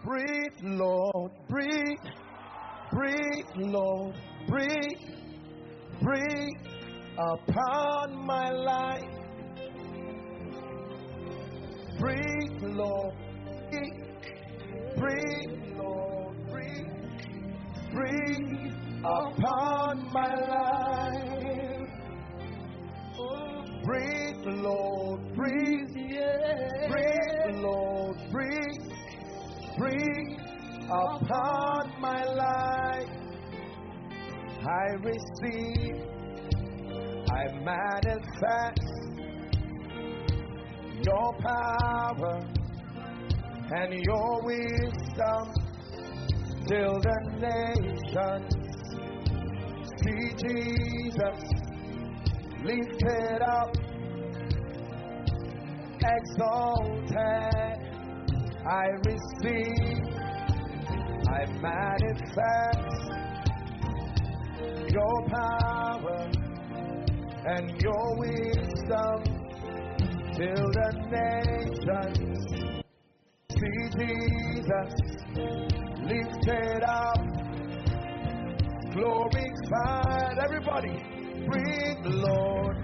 Breathe, Lord, breathe. Breathe, Lord, breathe. Breathe upon my life. Breathe, Lord, breathe. Breathe, Lord, breathe. Breathe upon my life. Breathe, Lord, breathe. Breathe, Lord, breathe. Breathe upon my life. I receive, I manifest your power and your wisdom till the nations see Jesus lifted up, exalted. I receive, I manifest your power and your wisdom till the nations see Jesus lifted up, glorified. Everybody, breathe, Lord.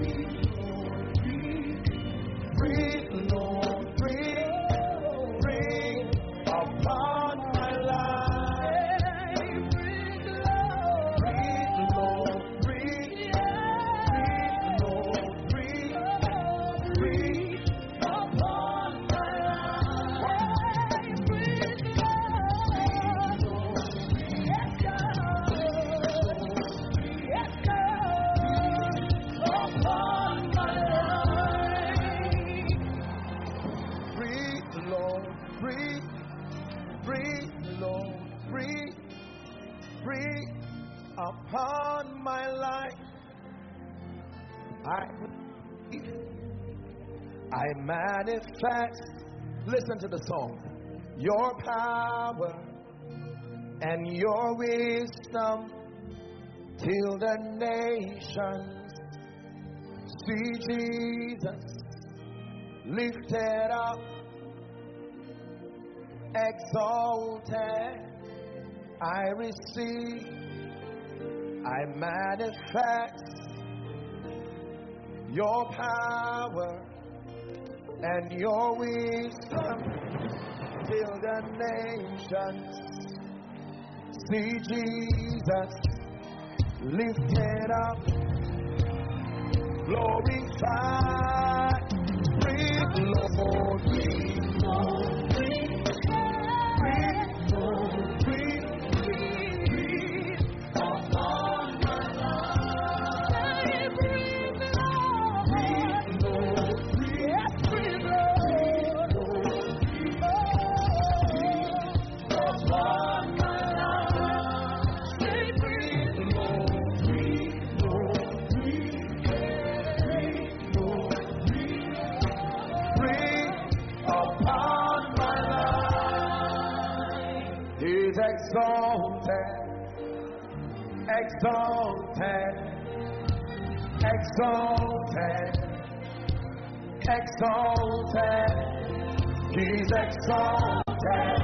Breathe, Lord. Breathe. Breathe upon my life. Breathe, Lord. Breathe. Breathe, Lord. Breathe. Breathe upon my life. Breathe, Lord. Yes, God. Yes, God. Upon my life. Breathe, Lord. Breathe. Breathe, Lord. Breathe. Breathe upon my life. I manifest. Listen to the song. Your power and your wisdom till the nations see Jesus lifted up, exalted. I receive, I manifest your power and your wisdom till the nations see Jesus lifted up, glorified. Breathe, Lord, breathe, Lord, breathe, Lord, breathe, breathe upon my life. Breathe, Lord, breathe, yes, breathe, Lord, upon my life. Say, breathe, Lord, breathe, Lord, breathe, Lord, breathe upon my life. He's exalted, exalted, exalted, exalted. He's exalted,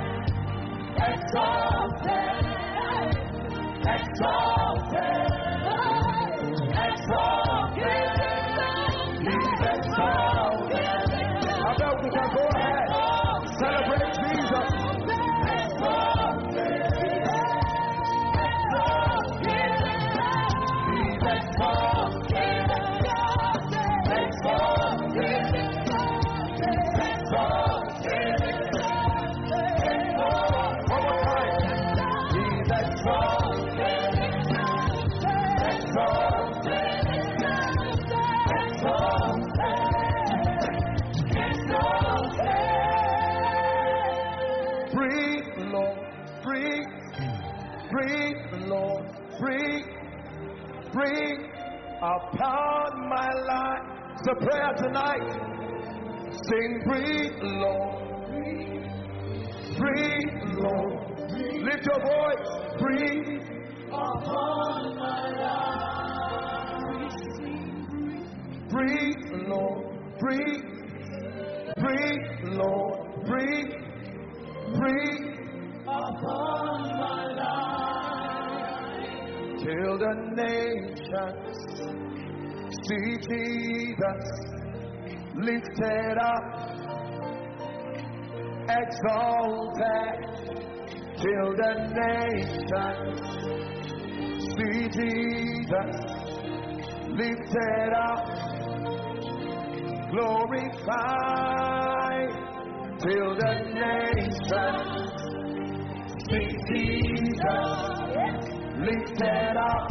exalted, exalted, exalted. He's exalted. I bet we can go ahead. Celebrate Jesus. Exalted. He's exalted. Exalted. One more time. He's exalted. Exalted. Breathe, Lord, breathe, breathe, Lord, breathe, breathe upon my life. It's a prayer tonight. Sing, breathe, Lord, breathe, Lord. Lift your voice, breathe upon my life. Breathe, Lord, breathe, breathe, Lord, breathe. breathe upon my life till the nations see Jesus lifted up, exalted, till the nations see Jesus lifted up, glorified, till the nations see Jesus lifted up,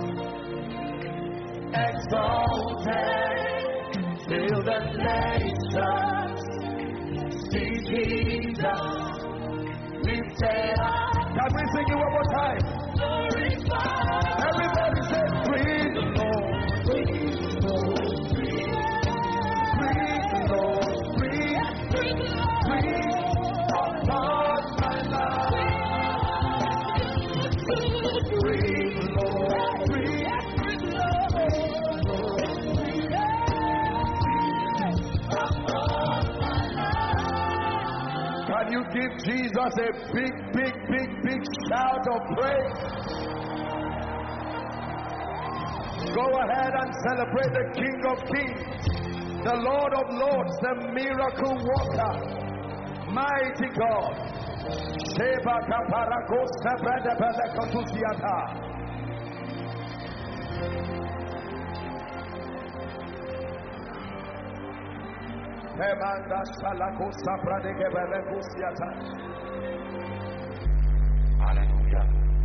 exalted, till the nations see Jesus lifted up. Can we sing it one more time? Glorified. Everybody say, breathe the Lord, breathe the Lord, breathe, breathe the Lord, breathe, breathe upon my life. Breathe the Lord, breathe, breathe the Lord, breathe upon my life. Can you give Jesus a big, big, big, big shout of praise? Go ahead and celebrate the King of Kings, the Lord of Lords, the miracle worker, mighty God. Sheba kaparako sebrede belekotusiata. Emanda salako sabrade gebelekusiata. Hallelujah.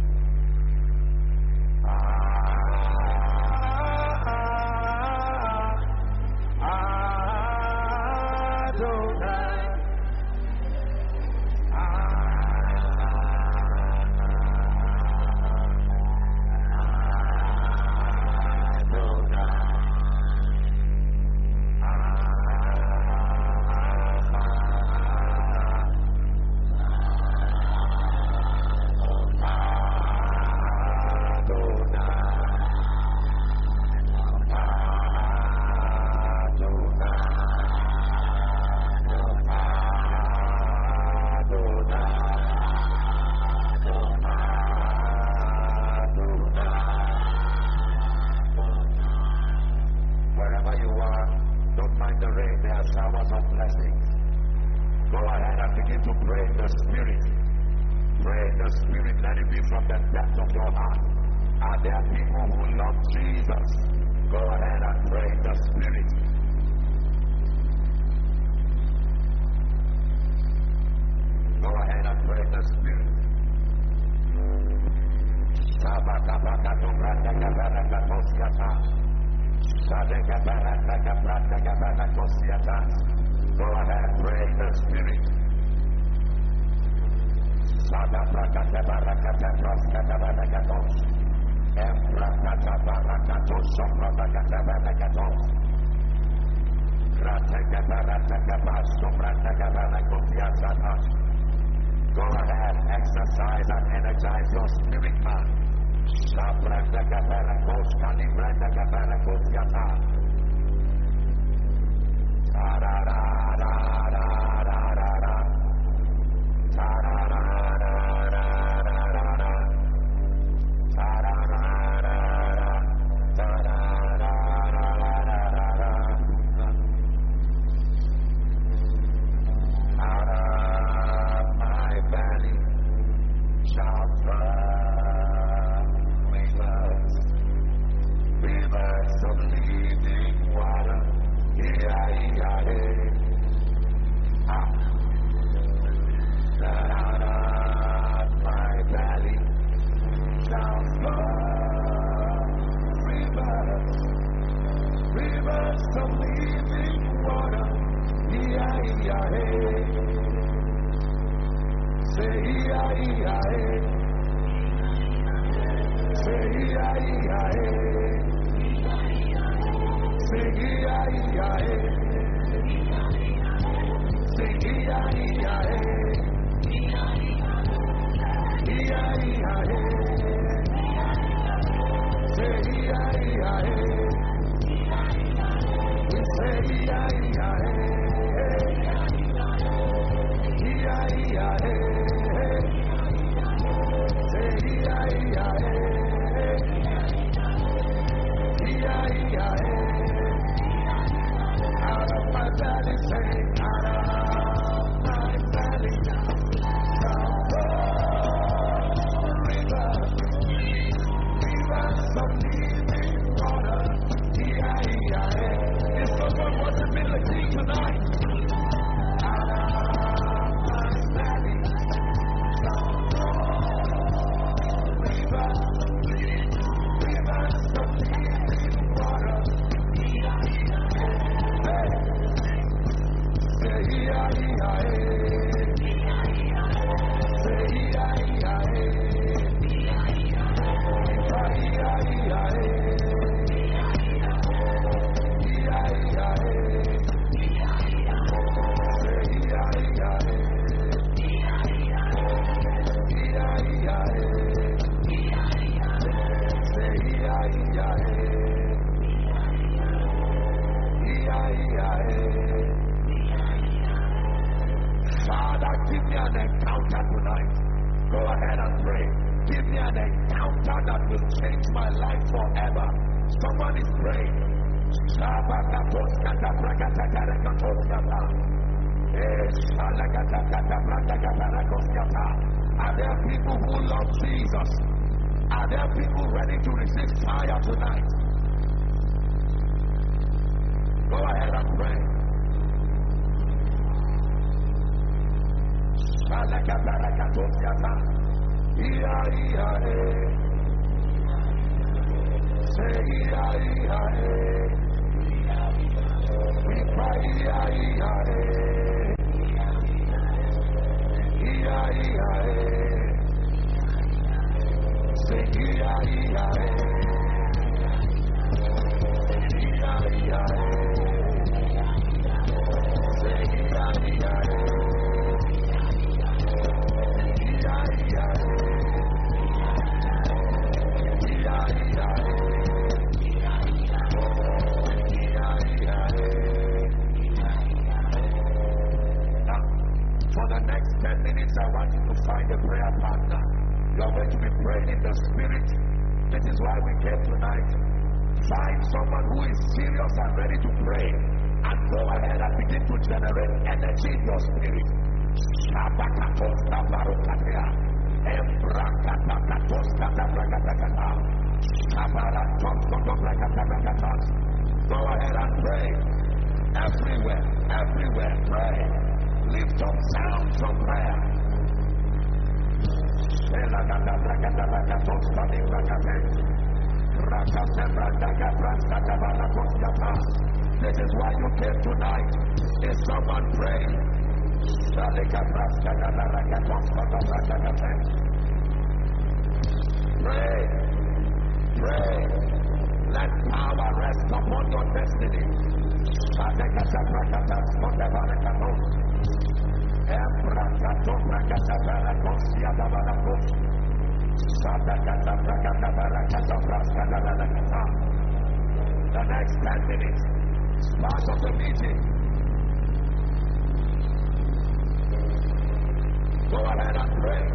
Go ahead, exercise and energize your spirit, man. Hey, an encounter that will change my life forever. Someone is praying. Are there people who love Jesus? Are there people ready to receive fire tonight? Go ahead and pray. We cry, for the next 10 minutes, I want you to find a prayer partner. You're going to be praying in the spirit. This is why we came tonight. Find someone who is serious and ready to pray, and go ahead and begin to generate energy in your spirit. Go ahead and pray. Everywhere, pray. Lift up sounds of prayer. This is why you came tonight. Is someone praying? Pray. Let power rest upon your destiny. The next 10 minutes, part of the meeting. Go ahead and pray.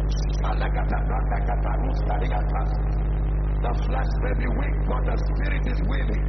The flesh may be weak, but the spirit is willing.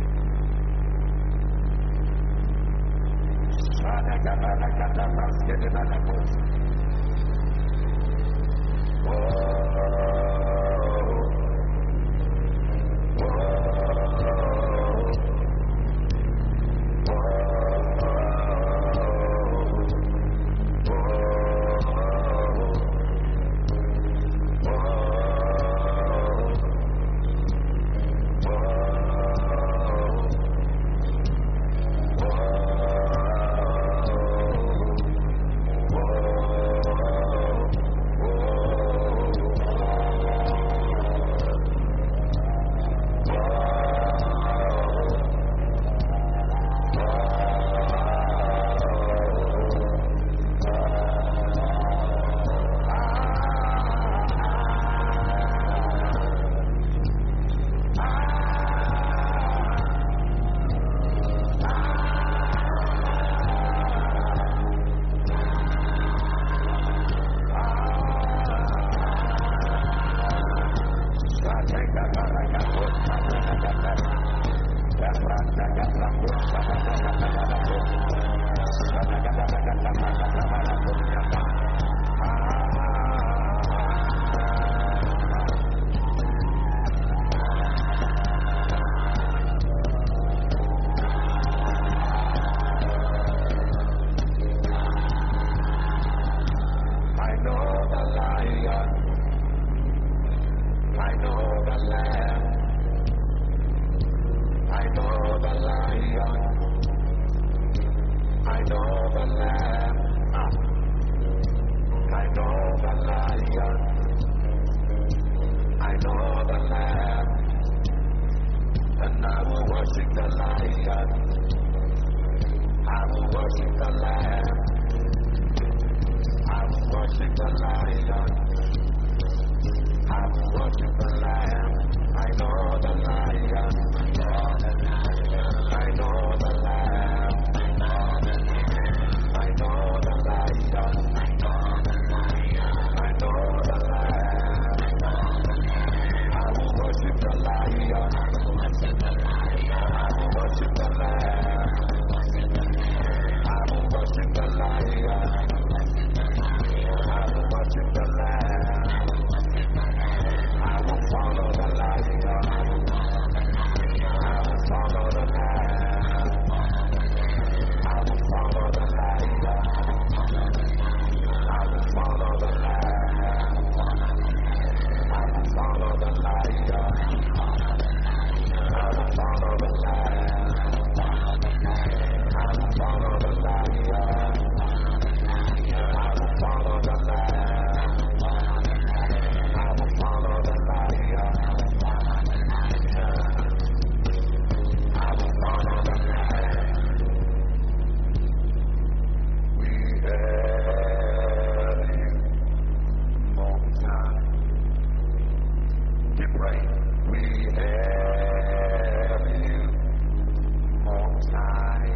pray. We have you. More time.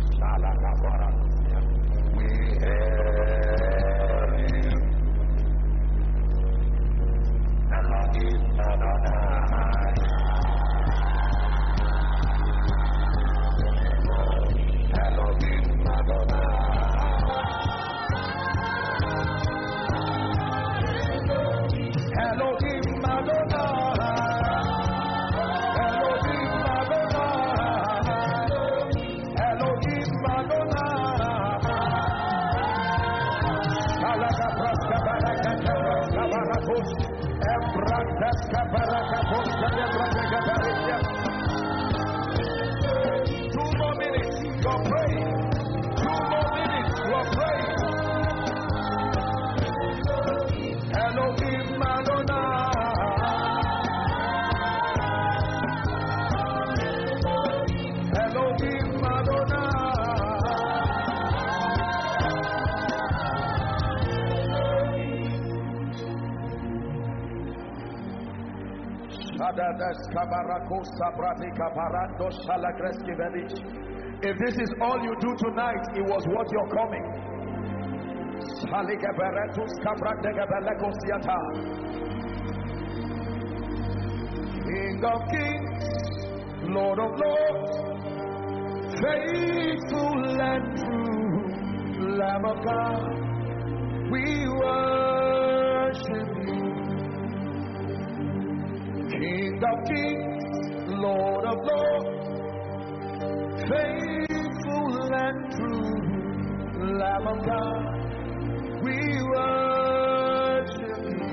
We have you. Elohim Adonai. Elohim Adonai. Elohim Adonai. Elohim Adonai. Elohim Adonai. Alaka praska baraka praska barakus. Embraska baraka praska baraka baraka. 2 more minutes. Go pray. 2 more minutes. Go pray. Elohim Adonai. Elohim Adonai. If this is all you do tonight, it was worth your coming. King of kings, Lord of lords, faithful and true, Lamb of God, we worship you. King of kings, Lord of lords, faithful and true, Lamb of God, we worship you.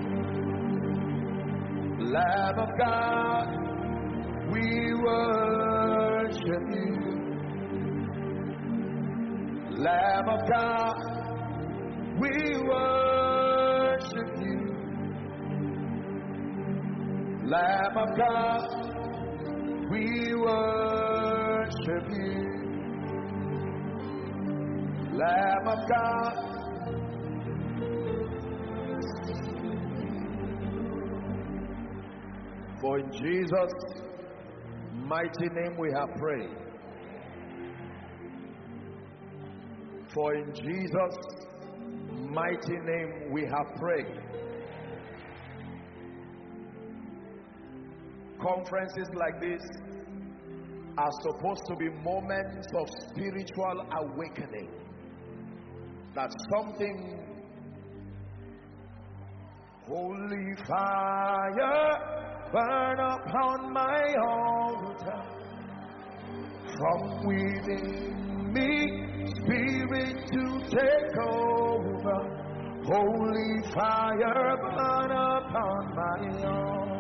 Lamb of God, we worship you. Lamb of God, we worship you. Lamb of God, we worship you. Lamb of God, for in Jesus' mighty name we have prayed. For in Jesus' mighty name we have prayed. Conferences like this are supposed to be moments of spiritual awakening. That something, holy fire, burn upon my altar. From within me, Spirit to take over. Holy fire, burn upon my altar.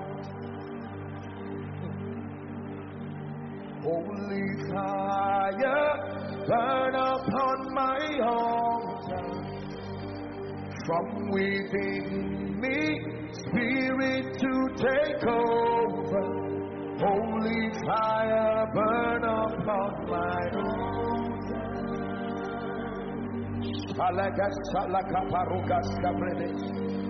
Holy fire, burn upon my altar. From within me, Spirit to take over. Holy fire, burn upon my altar. Salagas salaka parugas kabredes.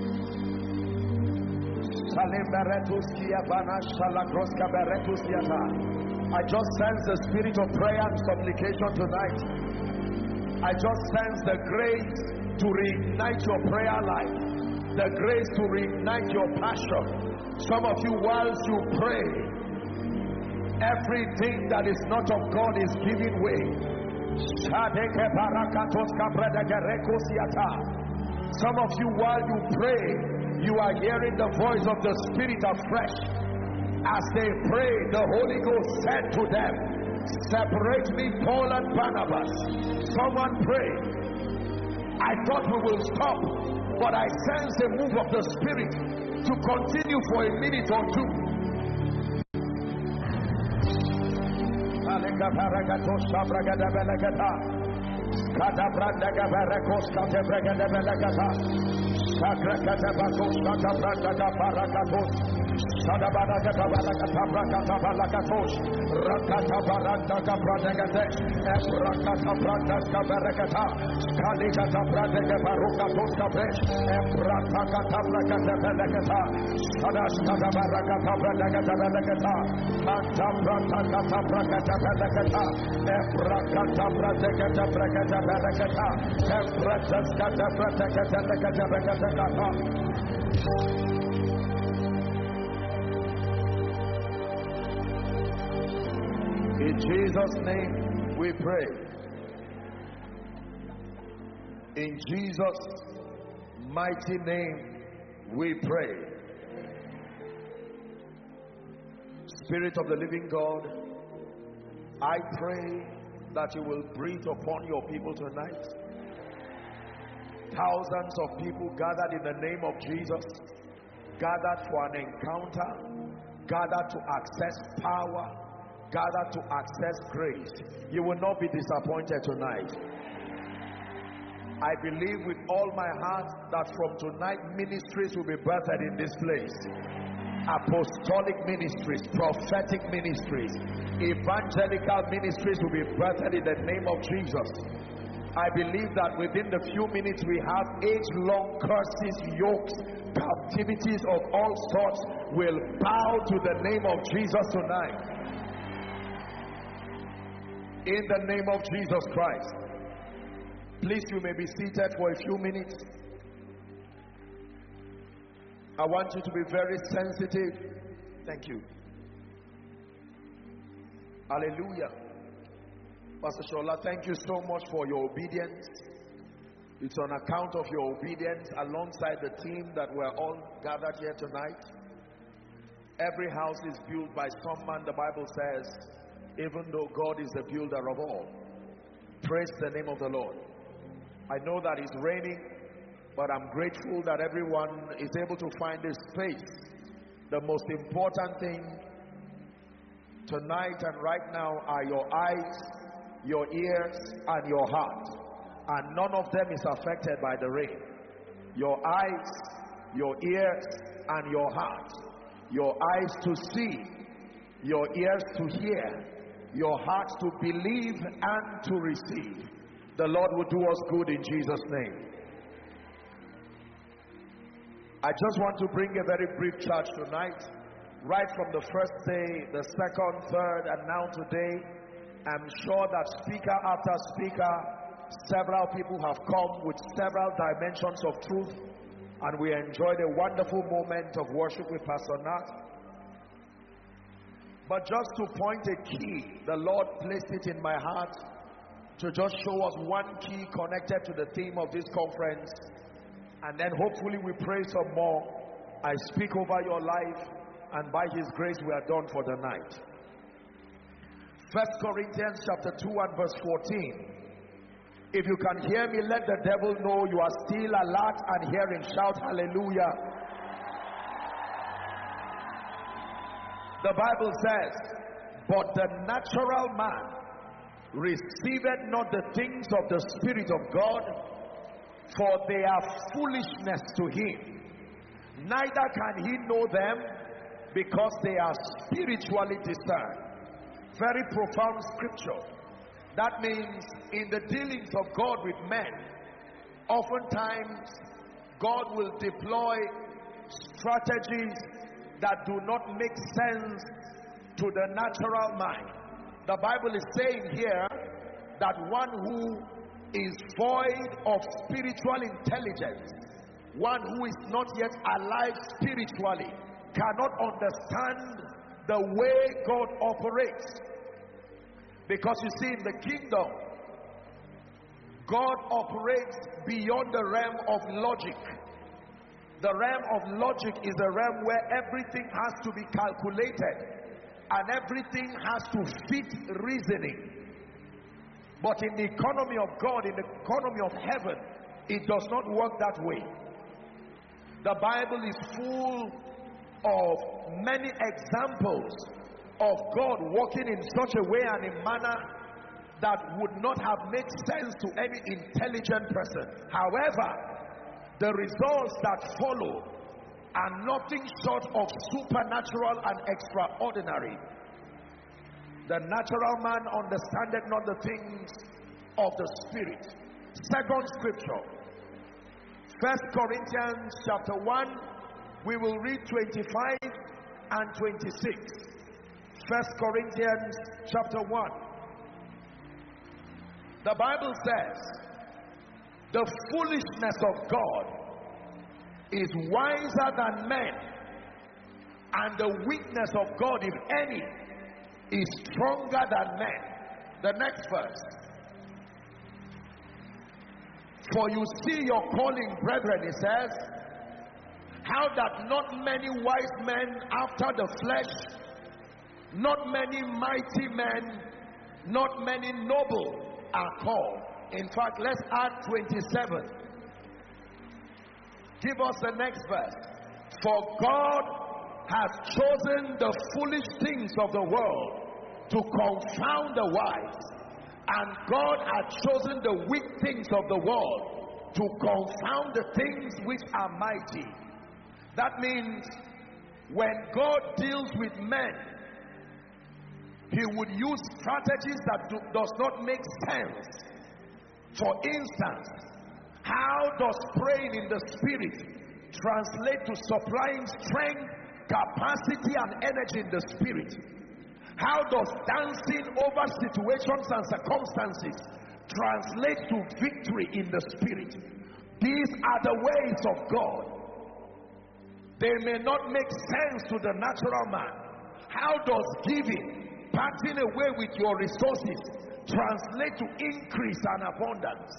Salimberetus kiabana salakros kaberetus yata. I just sense the spirit of prayer and supplication tonight. I just sense the grace to reignite your prayer life, the grace to reignite your passion. Some of you, whilst you pray, everything that is not of God is giving way. Some of you, while you pray, you are hearing the voice of the Spirit afresh. As they pray, the Holy Ghost said to them, separate me, Paul and Barnabas. Someone pray. I thought we will stop, but I sense the move of the Spirit to continue for a minute or two. In Jesus' name we pray. In Jesus' mighty name we pray. Spirit of the living God, I pray that you will breathe upon your people tonight. Thousands of people gathered in the name of Jesus, gathered for an encounter, gathered to access power, gathered to access grace. You will not be disappointed tonight. I believe with all my heart that from tonight ministries will be birthed in this place. Apostolic ministries, prophetic ministries, evangelical ministries will be birthed in the name of Jesus. I believe that within the few minutes we have, age-long curses, yokes, captivities of all sorts will bow to the name of Jesus tonight. In the name of Jesus Christ. Please, you may be seated for a few minutes. I want you to be very sensitive. Thank you. Hallelujah. Pastor Shola, thank you so much for your obedience. It's on account of your obedience alongside the team that we're all gathered here tonight. Every house is built by some man, the Bible says, even though God is the builder of all. Praise the name of the Lord. I know that it's raining, but I'm grateful that everyone is able to find this space. The most important thing tonight and right now are your eyes, your ears, and your heart. And none of them is affected by the rain. Your eyes, your ears, and your heart. Your eyes to see, your ears to hear, your heart to believe and to receive. The Lord will do us good in Jesus' name. I just want to bring a very brief charge tonight. Right from the first day, the second, third, and now today, I'm sure that speaker after speaker, several people have come with several dimensions of truth, and we enjoyed a wonderful moment of worship with Pastor Nat. But just to point a key, the Lord placed it in my heart to just show us one key connected to the theme of this conference, and then hopefully we pray some more. I speak over your life, and by His grace we are done for the night. 1 Corinthians chapter 2 and verse 14. If you can hear me, let the devil know you are still alert and hearing. Shout hallelujah. The Bible says, but the natural man receiveth not the things of the Spirit of God, for they are foolishness to him. Neither can he know them, because they are spiritually discerned. Very profound scripture. That means in the dealings of God with men, oftentimes God will deploy strategies that do not make sense to the natural mind. The Bible is saying here that one who is void of spiritual intelligence, one who is not yet alive spiritually, cannot understand the way God operates. Because you see, in the kingdom, God operates beyond the realm of logic. The realm of logic is a realm where everything has to be calculated and everything has to fit reasoning. But in the economy of God, in the economy of heaven, it does not work that way. The Bible is full of many examples of God working in such a way and in manner that would not have made sense to any intelligent person. However, the results that follow are nothing short of supernatural and extraordinary. The natural man understandeth not the things of the Spirit. Second scripture, 1 Corinthians chapter 1, we will read 25 and 26. 1 Corinthians chapter 1. The Bible says, the foolishness of God is wiser than men, and the weakness of God, if any, is stronger than men. The next verse. For you see your calling, brethren, it says, how that not many wise men after the flesh, not many mighty men, not many noble are called. In fact, let's add 27. Give us the next verse. For God has chosen the foolish things of the world to confound the wise, and God has chosen the weak things of the world to confound the things which are mighty. That means when God deals with men, he would use strategies that does not make sense. For instance, how does praying in the Spirit translate to supplying strength, capacity, and energy in the Spirit? How does dancing over situations and circumstances translate to victory in the Spirit? These are the ways of God. They may not make sense to the natural man. How does giving, parting away with your resources, translate to increase and abundance?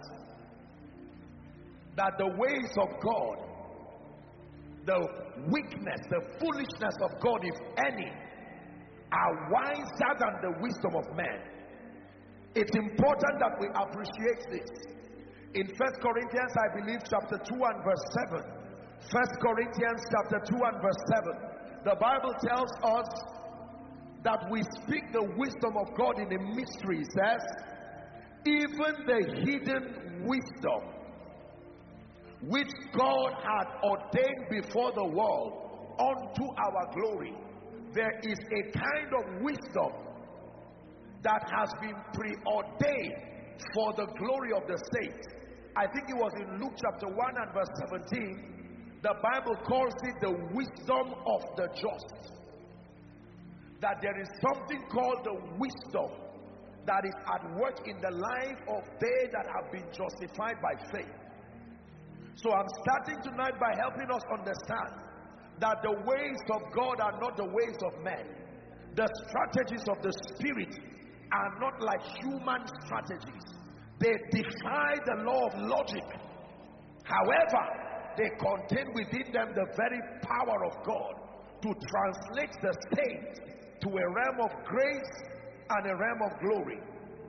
That the ways of God, the weakness, the foolishness of God, if any, are wiser than the wisdom of men. It's important that we appreciate this. In 1 Corinthians, I believe, chapter 2 and verse 7. 1 Corinthians chapter 2 and verse 7. The Bible tells us that we speak the wisdom of God in a mystery. It says, even the hidden wisdom which God had ordained before the world unto our glory. There is a kind of wisdom that has been preordained for the glory of the saints. I think it was in Luke chapter 1 and verse 17. The Bible calls it the wisdom of the just. That there is something called the wisdom that is at work in the life of they that have been justified by faith. So I'm starting tonight by helping us understand that the ways of God are not the ways of men. The strategies of the Spirit are not like human strategies. They defy the law of logic. However, they contain within them the very power of God to translate the saints to a realm of grace and a realm of glory.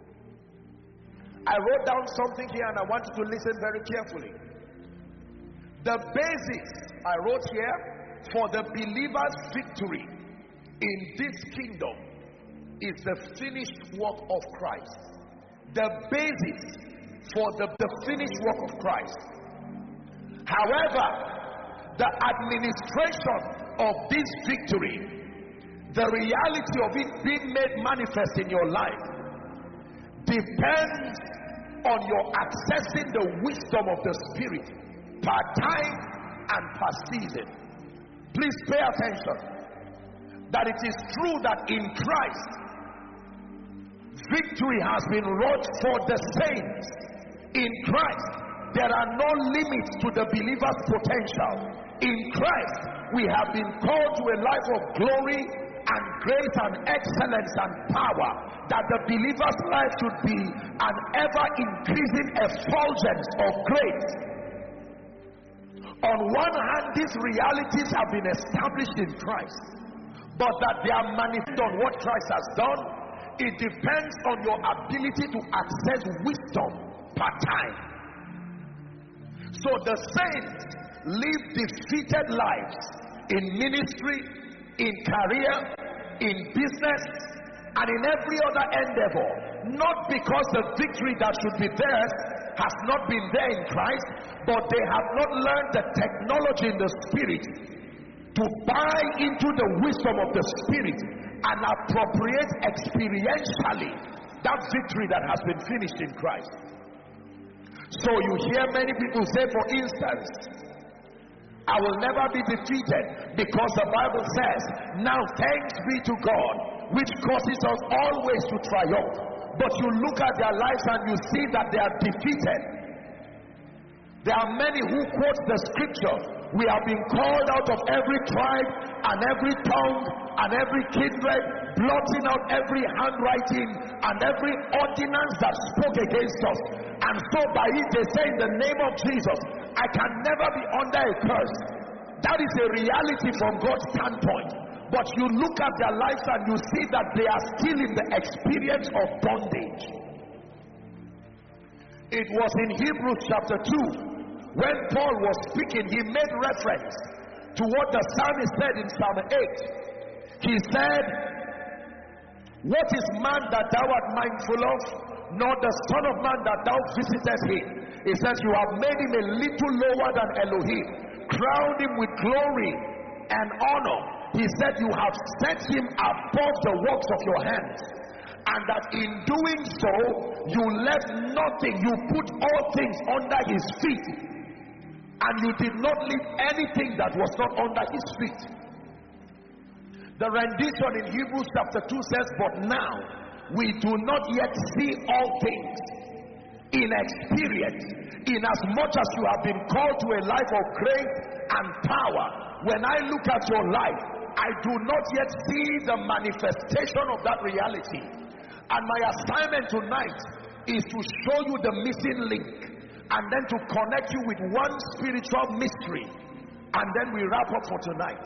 I wrote down something here and I want you to listen very carefully. The basis I wrote here for the believer's victory in this kingdom is the finished work of Christ. The basis for the finished work of Christ. However, the administration of this victory, the reality of it being made manifest in your life, depends on your accessing the wisdom of the Spirit per time and per season. Please pay attention that it is true that in Christ victory has been wrought for the saints. In Christ there are no limits to the believer's potential. In Christ we have been called to a life of glory and grace and excellence and power, that the believer's life should be an ever increasing effulgence of grace. On one hand, these realities have been established in Christ, but that they are manifest on what Christ has done, it depends on your ability to access wisdom per time. So the saints live defeated lives in ministry, in career, in business, and in every other endeavor, not because the victory that should be theirs has not been there in Christ, but they have not learned the technology in the Spirit to buy into the wisdom of the Spirit and appropriate experientially that victory that has been finished in Christ. So you hear many people say, for instance, I will never be defeated, because the Bible says, now thanks be to God, which causes us always to triumph. But you look at their lives and you see that they are defeated. There are many who quote the scripture, we have been called out of every tribe and every tongue and every kindred, blotting out every handwriting and every ordinance that spoke against us. And so by it they say, in the name of Jesus, I can never be under a curse. That is a reality from God's standpoint. But you look at their lives and you see that they are still in the experience of bondage. It was in Hebrews chapter 2, when Paul was speaking, he made reference to what the psalmist said in Psalm 8. He said, what is man that thou art mindful of, nor the son of man that thou visitest him? He says, you have made him a little lower than Elohim, crowned him with glory and honor. He said, you have set him above the works of your hands, and that in doing so you left nothing, you put all things under his feet, and you did not leave anything that was not under his feet. The rendition in Hebrews chapter 2 says, but now we do not yet see all things in experience, in as much as you have been called to a life of grace and power. When I look at your life, I do not yet see the manifestation of that reality. And my assignment tonight is to show you the missing link, and then to connect you with one spiritual mystery, and then we wrap up for tonight.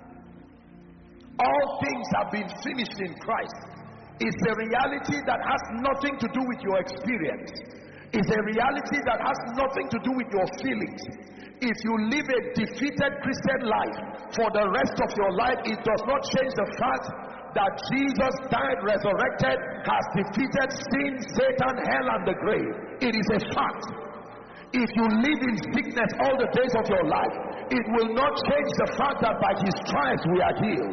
All things have been finished in Christ. It's a reality that has nothing to do with your experience. It's a reality that has nothing to do with your feelings. If you live a defeated Christian life for the rest of your life, it does not change the fact that Jesus died, resurrected, has defeated sin, Satan, hell, and the grave. It is a fact. If you live in sickness all the days of your life, it will not change the fact that by his stripes we are healed.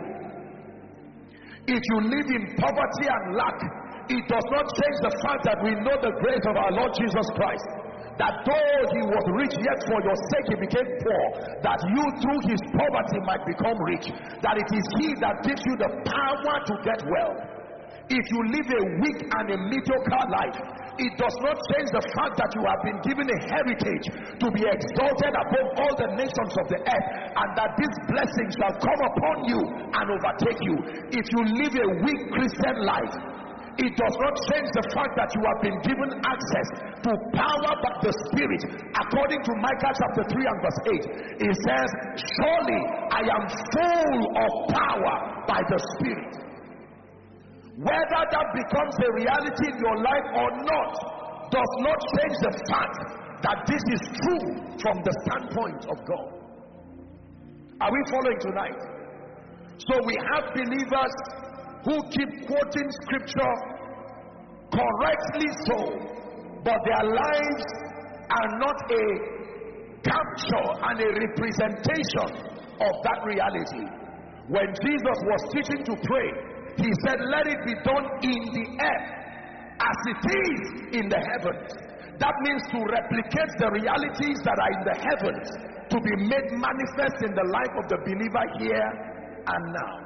If you live in poverty and lack, it does not change the fact that we know the grace of our Lord Jesus Christ, that though he was rich, yet for your sake he became poor, that you through his poverty might become rich, that it is he that gives you the power to get wealth. If you live a weak and a mediocre life, it does not change the fact that you have been given a heritage to be exalted above all the nations of the earth, and that these blessings shall come upon you and overtake you. If you live a weak Christian life, it does not change the fact that you have been given access to power by the Spirit. According to Micah chapter 3 and verse 8, it says, surely I am full of power by the Spirit. Whether that becomes a reality in your life or not does not change the fact that this is true from the standpoint of God. Are we following tonight? So we have believers who keep quoting scripture, correctly so, but their lives are not a capture and a representation of that reality. When Jesus was teaching to pray, he said, let it be done in the earth as it is in the heavens. That means to replicate the realities that are in the heavens to be made manifest in the life of the believer here and now.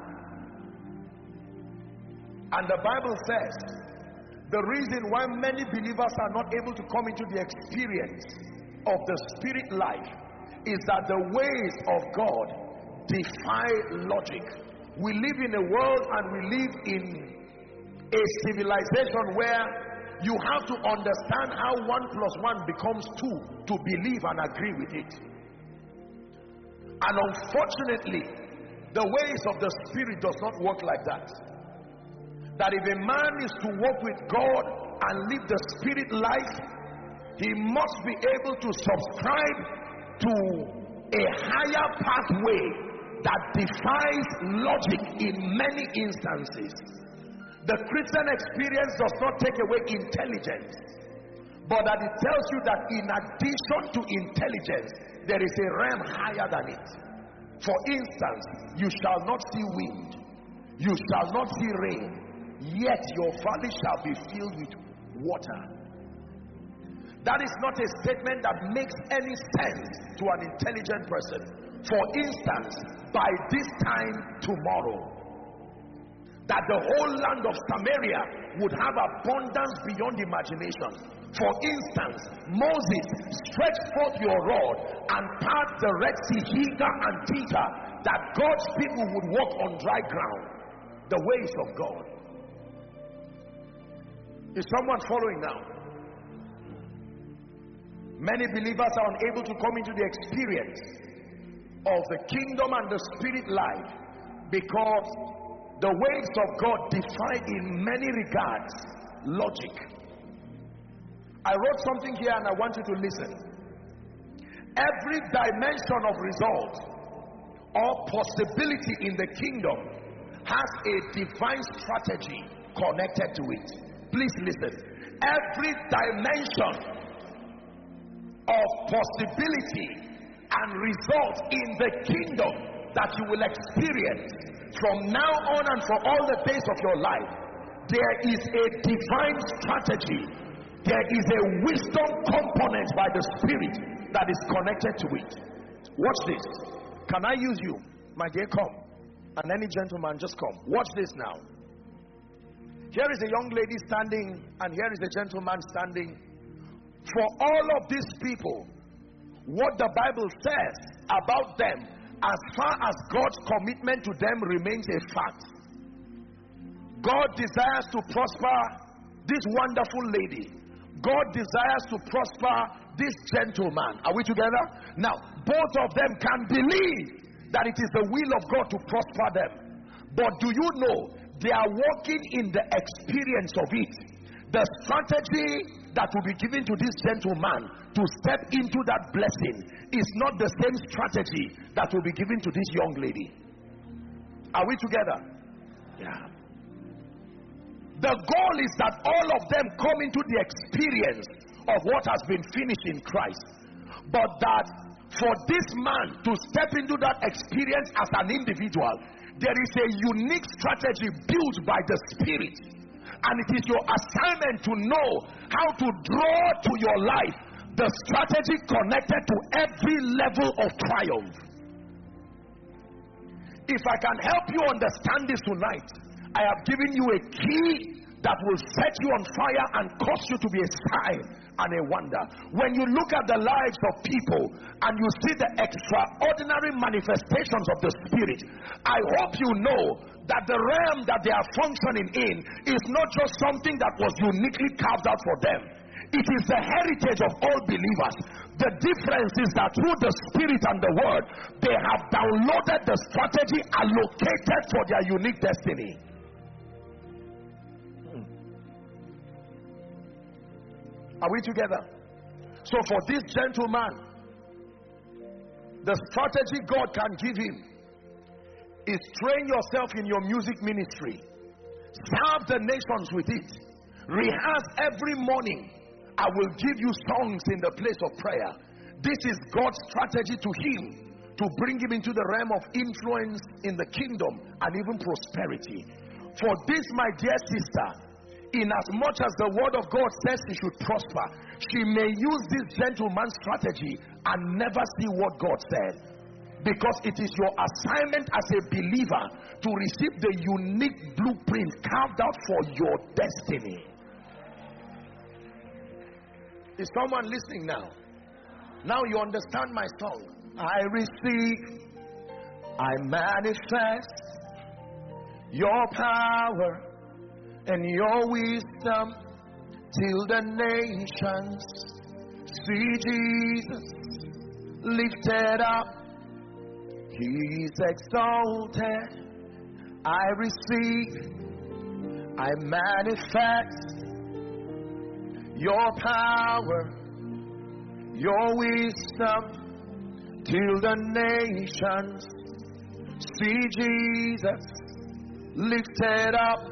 And the Bible says the reason why many believers are not able to come into the experience of the spirit life is that the ways of God defy logic. We live in a world and we live in a civilization where you have to understand how 1 plus 1 becomes 2 to believe and agree with it. And unfortunately, the ways of the Spirit does not work like that. That if a man is to walk with God and live the Spirit life, he must be able to subscribe to a higher pathway that defies logic in many instances. The Christian experience does not take away intelligence, but that it tells you that in addition to intelligence, there is a realm higher than it. For instance, you shall not see wind, you shall not see rain, yet your valley shall be filled with water. That is not a statement that makes any sense to an intelligent person. For instance, by this time tomorrow, that the whole land of Samaria would have abundance beyond imagination. For instance, Moses, stretch forth your rod and part the Red Sea hither and thither, that God's people would walk on dry ground. The ways of God. Is someone following now? Many believers are unable to come into the experience of the kingdom and the spirit life because the ways of God defy in many regards logic. I wrote something here and I want you to listen. Every dimension of result or possibility in the kingdom has a divine strategy connected to it. Please listen. Every dimension of possibility and result in the kingdom that you will experience from now on and for all the days of your life, there is a divine strategy. There is a wisdom component by the Spirit that is connected to it. Watch this. Can I use you? My dear, come. And any gentleman, just come. Watch this now. Here is a young lady standing, and here is a gentleman standing. For all of these people, what the Bible says about them, as far as God's commitment to them remains a fact. God desires to prosper this wonderful lady. God desires to prosper this gentleman. Are we together? Now, both of them can believe that it is the will of God to prosper them. But do you know, they are walking in the experience of it. The strategy that will be given to this gentleman to step into that blessing is not the same strategy that will be given to this young lady. Are we together? Yeah. The goal is that all of them come into the experience of what has been finished in Christ. But that for this man to step into that experience as an individual, there is a unique strategy built by the Spirit. And it is your assignment to know how to draw to your life the strategy connected to every level of triumph. If I can help you understand this tonight, I have given you a key that will set you on fire and cause you to be a sign and a wonder. When you look at the lives of people and you see the extraordinary manifestations of the Spirit, I hope you know that the realm that they are functioning in is not just something that was uniquely carved out for them. It is the heritage of all believers. The difference is that through the Spirit and the Word, they have downloaded the strategy allocated for their unique destiny. Are we together? So for this gentleman, the strategy God can give him is train yourself in your music ministry. Serve the nations with it. Rehearse every morning. I will give you songs in the place of prayer. This is God's strategy to him, to bring him into the realm of influence in the kingdom and even prosperity. For this, my dear sister, in as much as the word of God says she should prosper, she may use this gentleman's strategy and never see what God said. Because it is your assignment as a believer to receive the unique blueprint carved out for your destiny. Is someone listening now? Now you understand my song. I receive, I manifest your power and your wisdom till the nations see Jesus lifted up. He's exalted. I receive, I manifest your power, your wisdom till the nations see Jesus lifted up,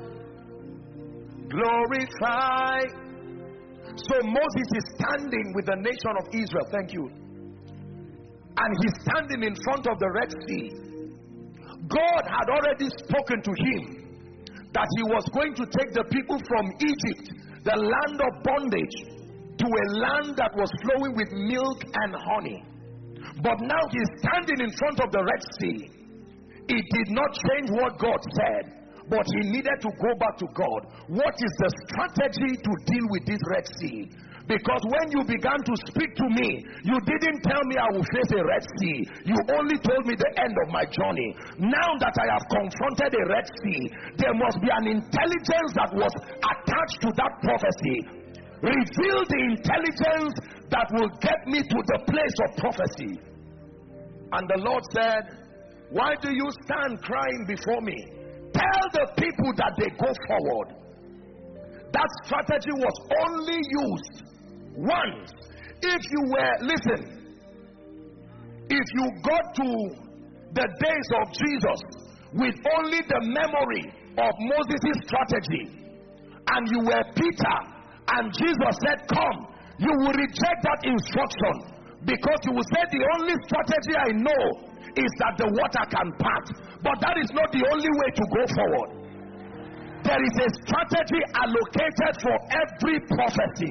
glorified. So Moses is standing with the nation of Israel. Thank you. and he's standing in front of the Red Sea. God had already spoken to him that he was going to take the people from Egypt, the land of bondage, to a land that was flowing with milk and honey. But now he's standing in front of the Red Sea. It did not change what God said, but he needed to go back to God. What is the strategy to deal with this Red Sea? Because when you began to speak to me, you didn't tell me I will face a Red Sea. You only told me the end of my journey. Now that I have confronted a Red Sea, there must be an intelligence that was attached to that prophecy. Reveal the intelligence that will get me to the place of prophecy. And the Lord said, why do you stand crying before me? Tell the people that they go forward. That strategy was only used once. If you were, listen, if you got to the days of Jesus with only the memory of Moses' strategy, and you were Peter, and Jesus said, come, you will reject that instruction, because you will say, the only strategy I know is that the water can part. But that is not the only way to go forward. There is a strategy allocated for every prophecy.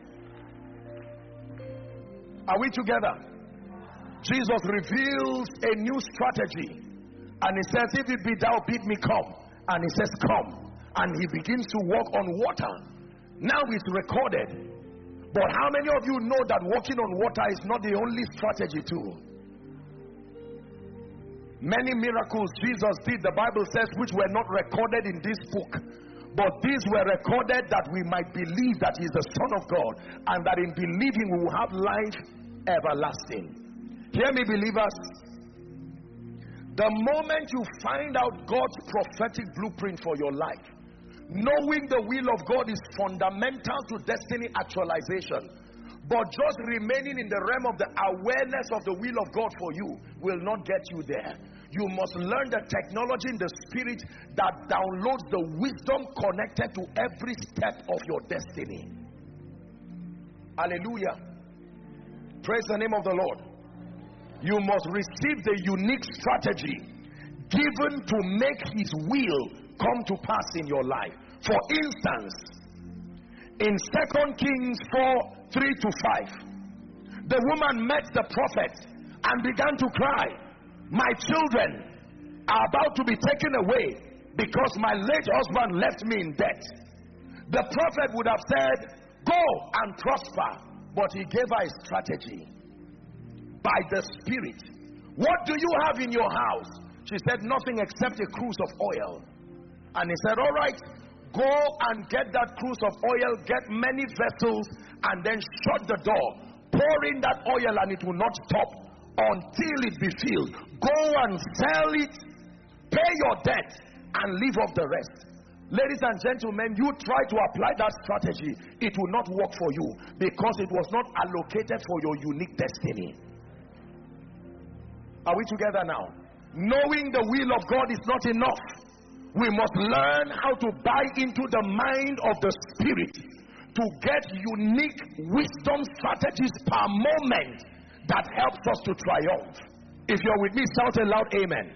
Are we together? Jesus reveals a new strategy, and he says, if it be thou, bid me come. And he says, come. And he begins to walk on water. Now it's recorded. But how many of you know that walking on water is not the only strategy too? Many miracles Jesus did, the Bible says, which were not recorded in this book, but these were recorded that we might believe that he is the Son of God, and that in believing we will have life everlasting. Hear me, believers. The moment you find out God's prophetic blueprint for your life, knowing the will of God is fundamental to destiny actualization. But just remaining in the realm of the awareness of the will of God for you will not get you there. You must learn the technology in the spirit that downloads the wisdom connected to every step of your destiny. Hallelujah. Praise the name of the Lord. You must receive the unique strategy given to make his will come to pass in your life. For instance, in 2 Kings 4:3-5, the woman met the prophet and began to cry, my children are about to be taken away because my late husband left me in debt. The prophet would have said, go and prosper, but he gave her a strategy by the Spirit. What do you have in your house? She said, nothing except a cruse of oil. And he said, all right, go and get that cruse of oil, get many vessels, and then shut the door. Pour in that oil and it will not stop until it be filled. Go and sell it, pay your debt, and leave off the rest. Ladies and gentlemen, you try to apply that strategy, it will not work for you, because it was not allocated for your unique destiny. Are we together now? Knowing the will of God is not enough. We must learn how to buy into the mind of the Spirit to get unique wisdom strategies per moment that helps us to triumph. If you're with me, shout a loud amen.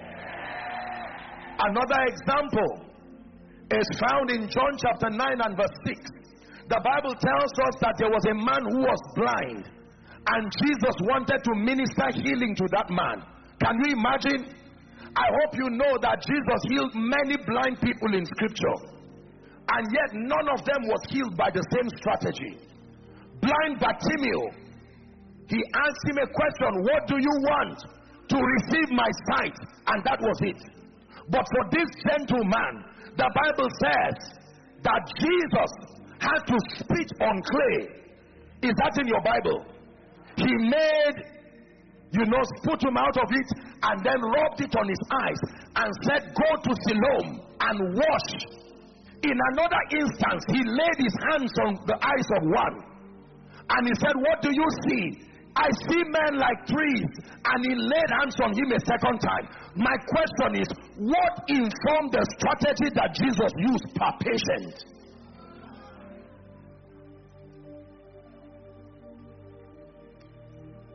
Another example is found in John chapter 9 and verse 6. The Bible tells us that there was a man who was blind, and Jesus wanted to minister healing to that man. Can you imagine? I hope you know that Jesus healed many blind people in scripture, and yet none of them was healed by the same strategy. Blind Bartimaeus, he asked him a question, what do you want? To receive my sight, and that was it. But for this gentleman, the Bible says that Jesus had to spit on clay. Is that in your Bible? He made, sput him out of it, and then rubbed it on his eyes and said, go to Siloam and wash. In another instance, he laid his hands on the eyes of one, and he said, what do you see? I see men like trees. And he laid hands on him a second time. My question is, what informed the strategy that Jesus used per patient?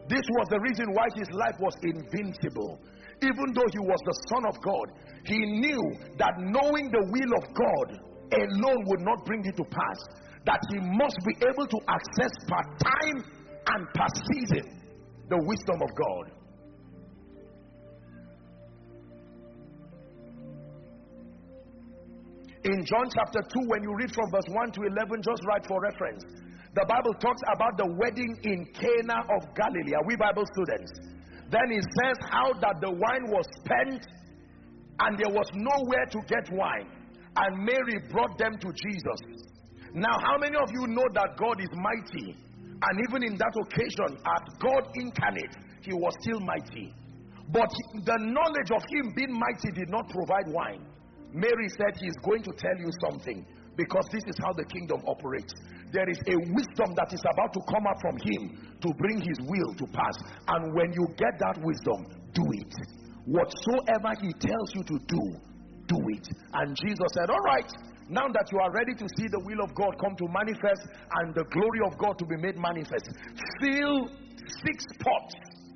This was the reason why his life was invincible. Even though he was the Son of God, he knew that knowing the will of God alone would not bring it to pass. That he must be able to access per time and per season the wisdom of God. In John chapter 2, when you read from verse 1 to 11, just write for reference. The Bible talks about the wedding in Cana of Galilee. Are we Bible students? Then it says how that the wine was spent and there was nowhere to get wine. And Mary brought them to Jesus. Now, how many of you know that God is mighty? And even in that occasion, as God incarnate, he was still mighty. But the knowledge of him being mighty did not provide wine. Mary said, he's going to tell you something, because this is how the kingdom operates. There is a wisdom that is about to come out from him to bring his will to pass. And when you get that wisdom, do it. Whatsoever he tells you to do, do it. And Jesus said, all right, now that you are ready to see the will of God come to manifest and the glory of God to be made manifest, fill 6 pots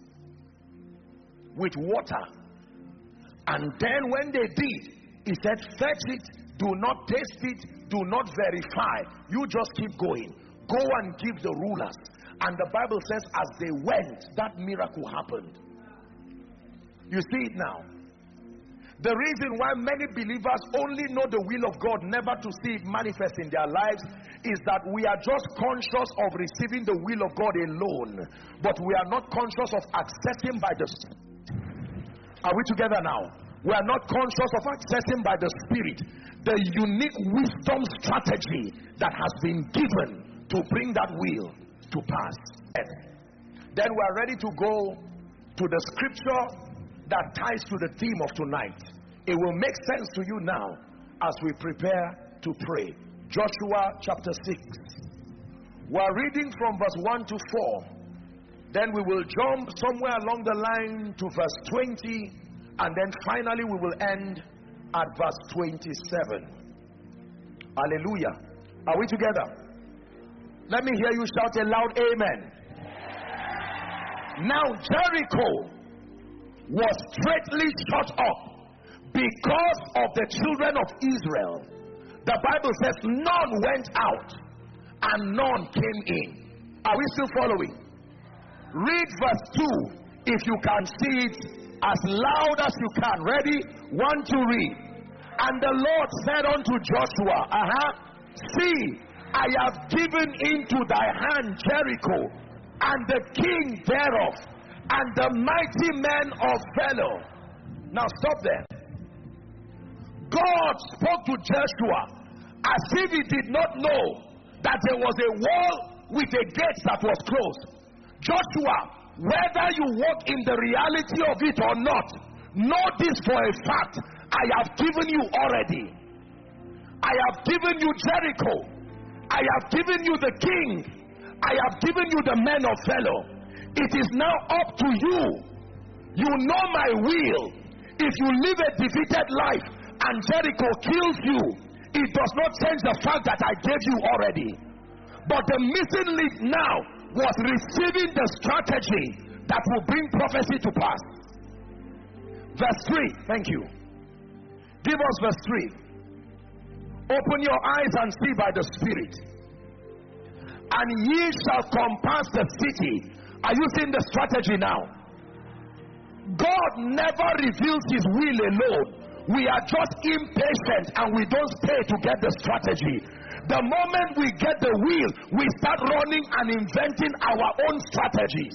with water. And then when they did, he said, fetch it, do not taste it, do not verify, you just keep going. Go and give the rulers. And the Bible says as they went, that miracle happened. You see it now. The reason why many believers only know the will of God, never to see it manifest in their lives, is that we are just conscious of receiving the will of God alone, but we are not conscious of accessing by the Spirit. Are we together now? We are not conscious of accessing by the Spirit the unique wisdom strategy that has been given to bring that will to pass. Then we are ready to go to the scripture that ties to the theme of tonight. It will make sense to you now as we prepare to pray. Joshua chapter 6. We are reading from verse 1 to 4. Then we will jump somewhere along the line to verse 20. And then finally we will end at verse 27. Hallelujah. Are we together? Let me hear you shout a loud amen. Now Jericho was straightly shut up because of the children of Israel. The Bible says none went out and none came in. Are we still following? Read verse 2 if you can see it as loud as you can. Ready? 1 to read. And the Lord said unto Joshua, see, I have given into thy hand Jericho, and the king thereof, and the mighty men of valor. Now stop there. God spoke to Joshua as if he did not know that there was a wall with a gate that was closed. Joshua, whether you walk in the reality of it or not, know this for a fact: I have given you already. I have given you Jericho. I have given you the king. I have given you the men of valor. It is now up to you. You know my will. If you live a defeated life and Jericho kills you, it does not change the fact that I gave you already. But the missing link now was receiving the strategy that will bring prophecy to pass. Verse 3, thank you. Give us verse 3. Open your eyes and see by the Spirit. And ye shall compass the city. Are you seeing the strategy now? God never reveals his will alone. We are just impatient and we don't stay to get the strategy. The moment we get the will, we start running and inventing our own strategies.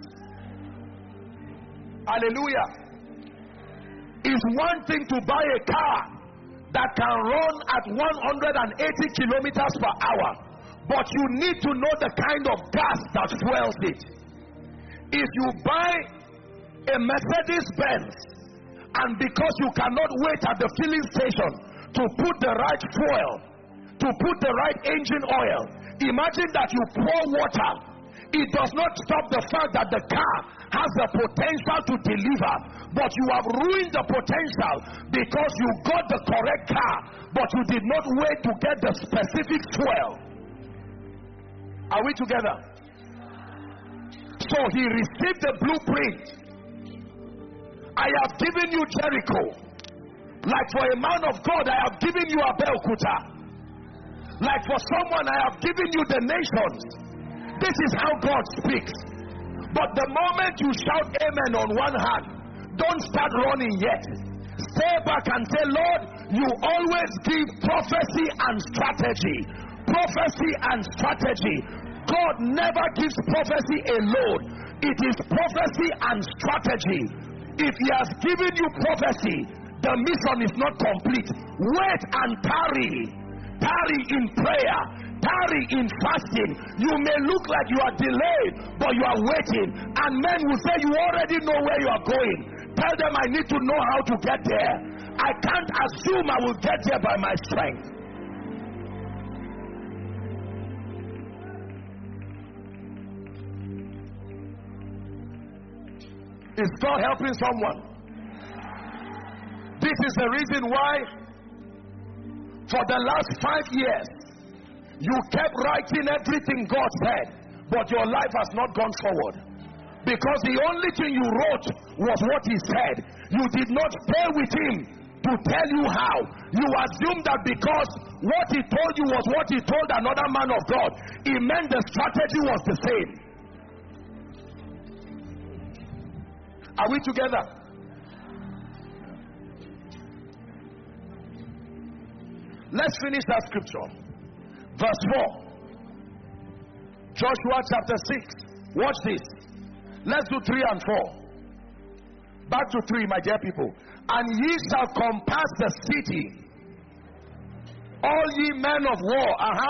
Hallelujah. It's one thing to buy a car that can run at 180 kilometers per hour, but you need to know the kind of gas that fuels it. If you buy a Mercedes-Benz, and because you cannot wait at the filling station to put the right fuel, to put the right engine oil, imagine that you pour water. It does not stop the fact that the car has the potential to deliver, but you have ruined the potential because you got the correct car, but you did not wait to get the specific fuel. Are we together? So he received the blueprint. I have given you Jericho. Like for a man of God, I have given you Abeokuta. Like for someone, I have given you the nations. This is how God speaks. But the moment you shout amen on one hand, don't start running yet. Stay back and say, Lord, you always give prophecy and strategy. Prophecy and strategy. God never gives prophecy alone. It is prophecy and strategy. If he has given you prophecy, the mission is not complete. Wait and tarry. Tarry in prayer. Tarry in fasting. You may look like you are delayed, but you are waiting. And men will say, you already know where you are going. Tell them, I need to know how to get there. I can't assume I will get there by my strength. Is God helping someone? This is the reason why for the last 5 years you kept writing everything God said, but your life has not gone forward. Because the only thing you wrote was what he said. You did not stay with him to tell you how. You assumed that because what he told you was what he told another man of God, it meant the strategy was the same. Are we together? Let's finish that scripture. Verse 4. Joshua chapter 6. Watch this. Let's do 3 and 4. Back to 3, my dear people. And ye shall compass the city, all ye men of war,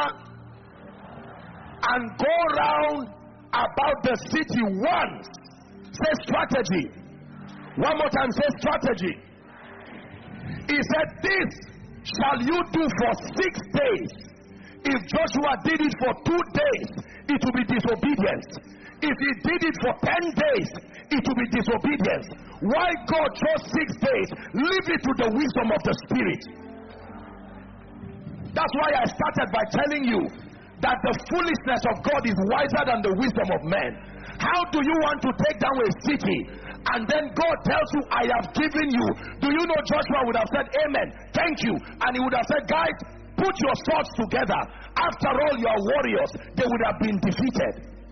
and go round about the city once. Say strategy. One more time, say strategy. He said, this shall you do for 6 days. If Joshua did it for 2 days, it will be disobedience. If he did it for 10 days, it will be disobedience. Why God chose 6 days? Leave it to the wisdom of the Spirit. That's why I started by telling you that the foolishness of God is wiser than the wisdom of men. How do you want to take down a city and then God tells you, I have given you? Do you know Joshua would have said, amen, thank you, and he would have said, guys, put your swords together. After all, you are warriors. They would have been defeated.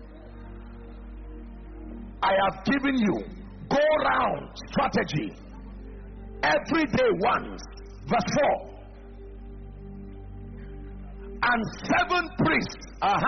I have given you go round strategy every day once. Verse 4. And 7 priests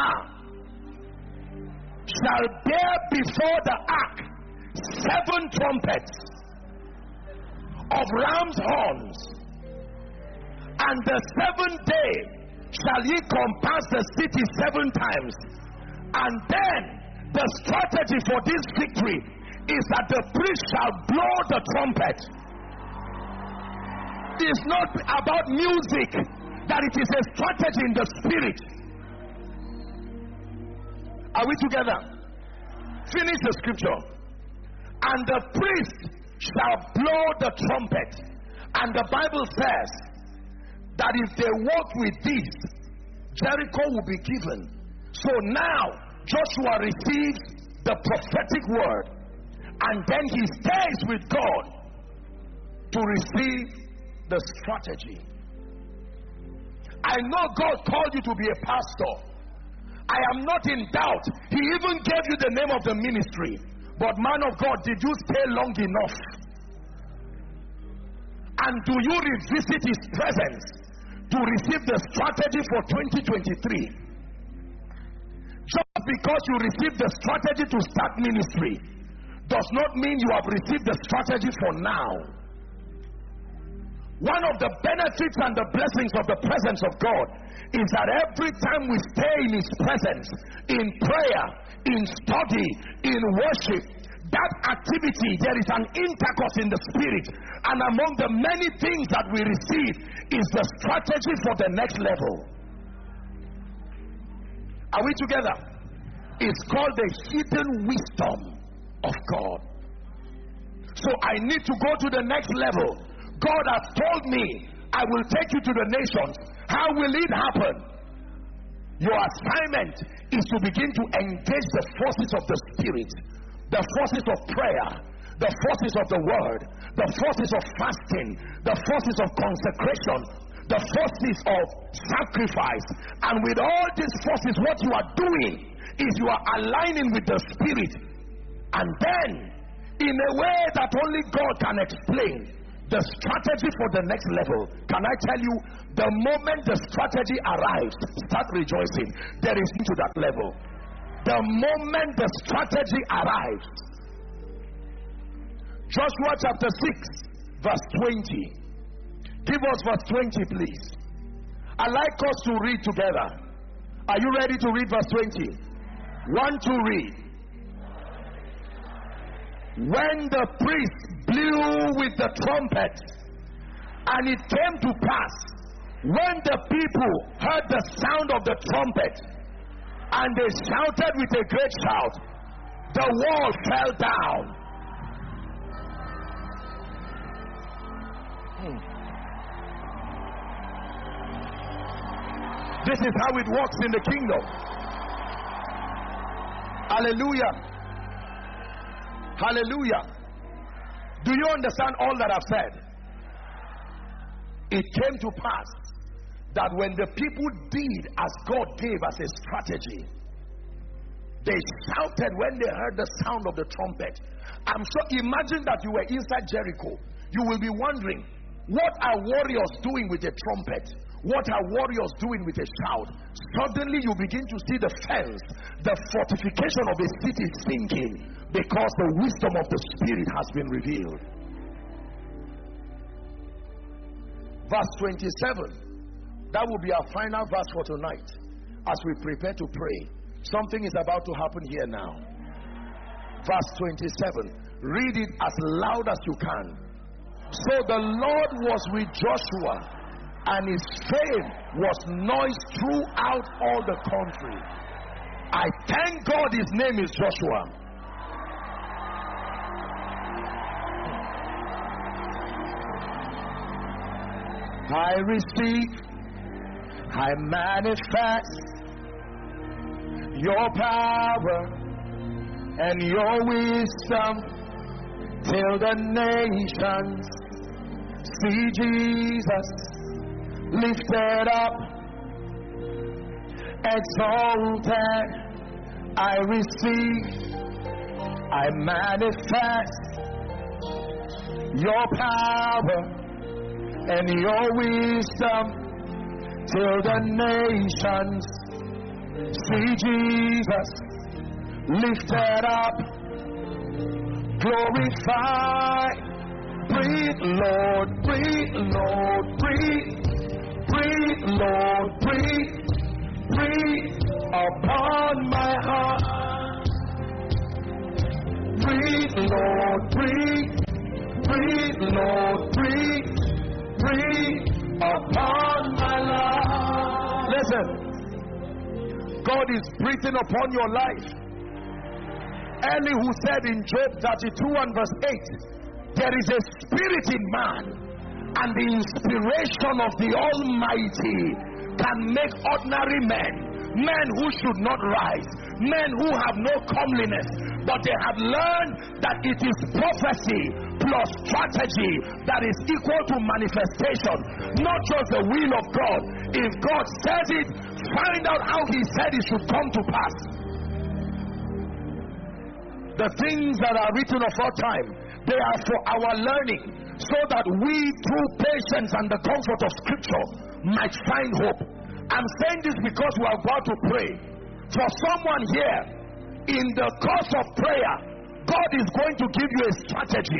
shall bear before the ark 7 trumpets of ram's horns, and the 7th day shall ye compass the city 7 times. And then the strategy for this victory is that the priest shall blow the trumpet. It's not about music, that it is a strategy in the spirit. Are we together? Finish the scripture. And the priest shall blow the trumpet. And the Bible says that if they walk with this, Jericho will be given. So now Joshua receives the prophetic word, and then he stays with God to receive the strategy. I know God called you to be a pastor. I am not in doubt. He even gave you the name of the ministry. But man of God, did you stay long enough? And do you revisit his presence to receive the strategy for 2023? Just because you receive the strategy to start ministry does not mean you have received the strategy for now. One of the benefits and the blessings of the presence of God is that every time we stay in his presence, in prayer, in study, in worship, that activity, there is an intercourse in the spirit, and among the many things that we receive is the strategy for the next level. Are we together? It's called the hidden wisdom of God. So I need to go to the next level. God has told me I will take you to the nations. How will it happen? Your assignment is to begin to engage the forces of the Spirit, the forces of prayer, the forces of the word, the forces of fasting, the forces of consecration, the forces of sacrifice. And with all these forces, what you are doing is you are aligning with the Spirit. And then, in a way that only God can explain, the strategy for the next level. Can I tell you, the moment the strategy arrives, start rejoicing. There is into that level. The moment the strategy arrives. Joshua chapter 6 verse 20. Give us verse 20, please. I'd like us to read together. Are you ready to read verse 20? 1, 2, read. When the priest blew with the trumpet, and it came to pass, when the people heard the sound of the trumpet, and they shouted with a great shout, the wall fell down. This is how it works in the kingdom. Hallelujah. Hallelujah. Do you understand all that I've said? It came to pass that when the people did as God gave as a strategy, they shouted when they heard the sound of the trumpet. I'm sure, imagine that you were inside Jericho. You will be wondering, what are warriors doing with a trumpet? What are warriors doing with a shout? Suddenly you begin to see the fence, the fortification of a city sinking, because the wisdom of the Spirit has been revealed. Verse 27. That will be our final verse for tonight. As we prepare to pray, something is about to happen here now. Verse 27. Read it as loud as you can. So the Lord was with Joshua, and his fame was noised throughout all the country. I thank God his name is Joshua. I receive, I manifest your power and your wisdom till the nations see Jesus lifted up, exalted. I receive, I manifest your power and your wisdom till the nations see Jesus lifted up, glorified. Breathe, Lord, breathe, Lord, breathe. Breathe, Lord, breathe, breathe upon my heart. Breathe, Lord, breathe, breathe, Lord, breathe, breathe upon my life. Listen, God is breathing upon your life. Elihu said in Job 32 and verse 8, there is a spirit in man, and the inspiration of the Almighty can make ordinary men who should not rise, men who have no comeliness, but they have learned that it is prophecy plus strategy that is equal to manifestation, not just the will of God. If God says it, find out how he said it should come to pass. The things that are written of our time, they are for our learning, so that we, through patience and the comfort of Scripture, might find hope. I'm saying this because we are about to pray. For someone here, in the course of prayer, God is going to give you a strategy.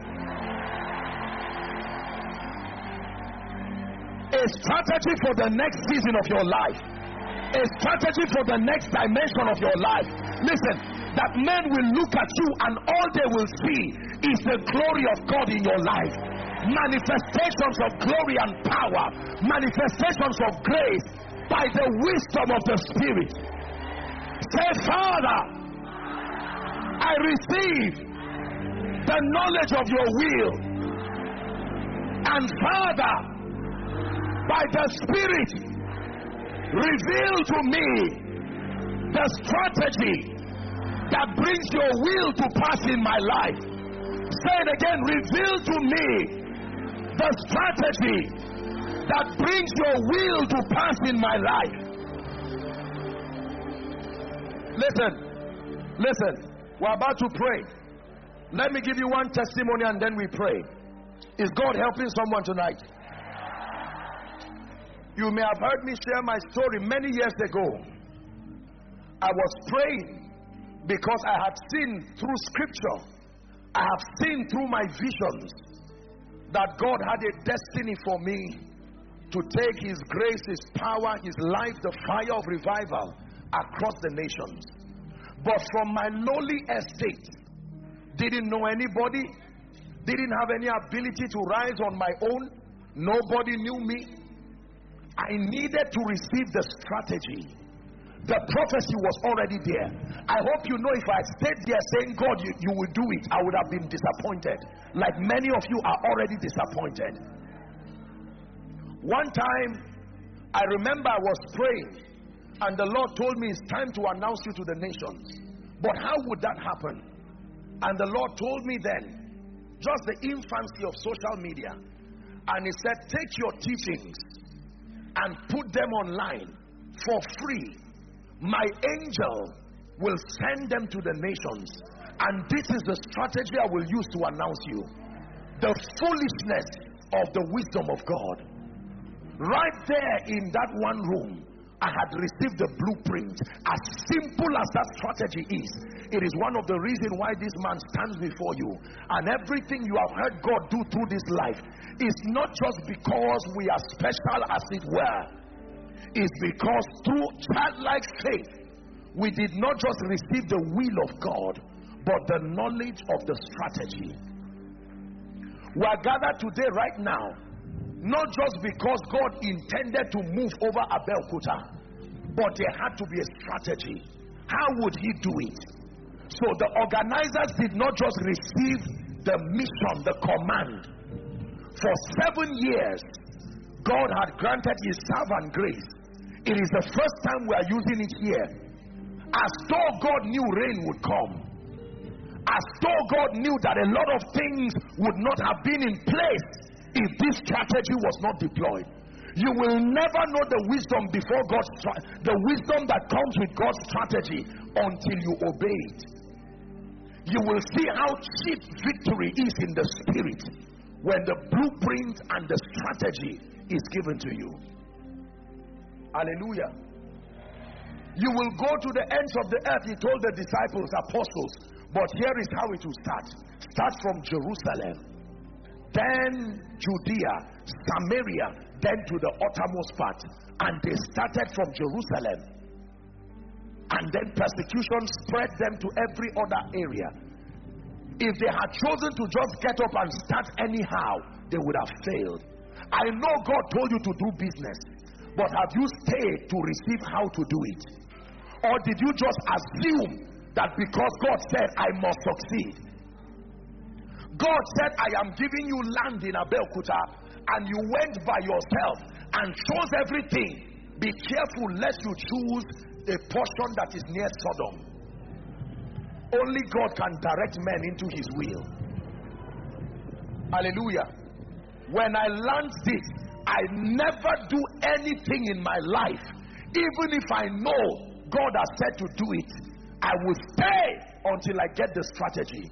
A strategy for the next season of your life. A strategy for the next dimension of your life. Listen, that men will look at you and all they will see is the glory of God in your life. Manifestations of glory and power. Manifestations of grace by the wisdom of the Spirit. Say, Father, I receive the knowledge of your will. And Father, by the Spirit, Reveal to me the strategy that brings your will to pass in my life. Say it again. Reveal to me the strategy that brings your will to pass in my life. Listen. We're about to pray. Let me give you one testimony and then we pray. Is God helping someone tonight? You may have heard me share my story many years ago. I was praying because I had seen through scripture, I have seen through my visions that God had a destiny for me to take His grace, His power, His life, the fire of revival across the nations. But from my lowly estate, didn't know anybody, didn't have any ability to rise on my own, nobody knew me. I needed to receive the strategy. The prophecy was already there. I hope you know if I stayed there saying, God, you will do it, I would have been disappointed. Like many of you are already disappointed. One time, I remember I was praying and the Lord told me it's time to announce you to the nations. But how would that happen? And the Lord told me then, just the infancy of social media, and He said, take your teachings and put them online for free. My angel will send them to the nations, and this is the strategy I will use to announce you. The foolishness of the wisdom of God. Right there in that one room, I had received the blueprint. As simple as that strategy is, it is one of the reasons why this man stands before you. And everything you have heard God do through this life is not just because we are special, as it were. It's because through childlike faith, we did not just receive the will of God, but the knowledge of the strategy. We are gathered today right now, not just because God intended to move over Abeokuta, but there had to be a strategy. How would He do it? So the organizers did not just receive the mission, the command. For 7 years, God had granted His servant grace. It is the first time we are using it here. As though God knew rain would come. As though God knew that a lot of things would not have been in place if this strategy was not deployed. You will never know the wisdom before the wisdom that comes with God's strategy until you obey it. You will see how cheap victory is in the spirit when the blueprint and the strategy is given to you. Hallelujah. You will go to the ends of the earth, He told the disciples, apostles. But here is how it will start. Start from Jerusalem, then Judea, Samaria, then to the uttermost part. And they started from Jerusalem. And then persecution spread them to every other area. If they had chosen to just get up and start anyhow, they would have failed. I know God told you to do business, but have you stayed to receive how to do it? Or did you just assume that because God said I must succeed? God said I am giving you land in Abeokuta, and you went by yourself and chose everything. Be careful lest you choose a portion that is near Sodom. Only God can direct men into His will. Hallelujah. When I learned this, I never do anything in my life, even if I know God has said to do it. I will stay until I get the strategy.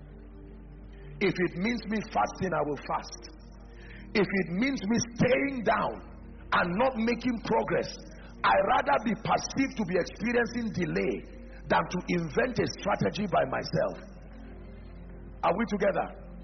If it means me fasting, I will fast. If it means me staying down and not making progress, I'd rather be perceived to be experiencing delay than to invent a strategy by myself. Are we together?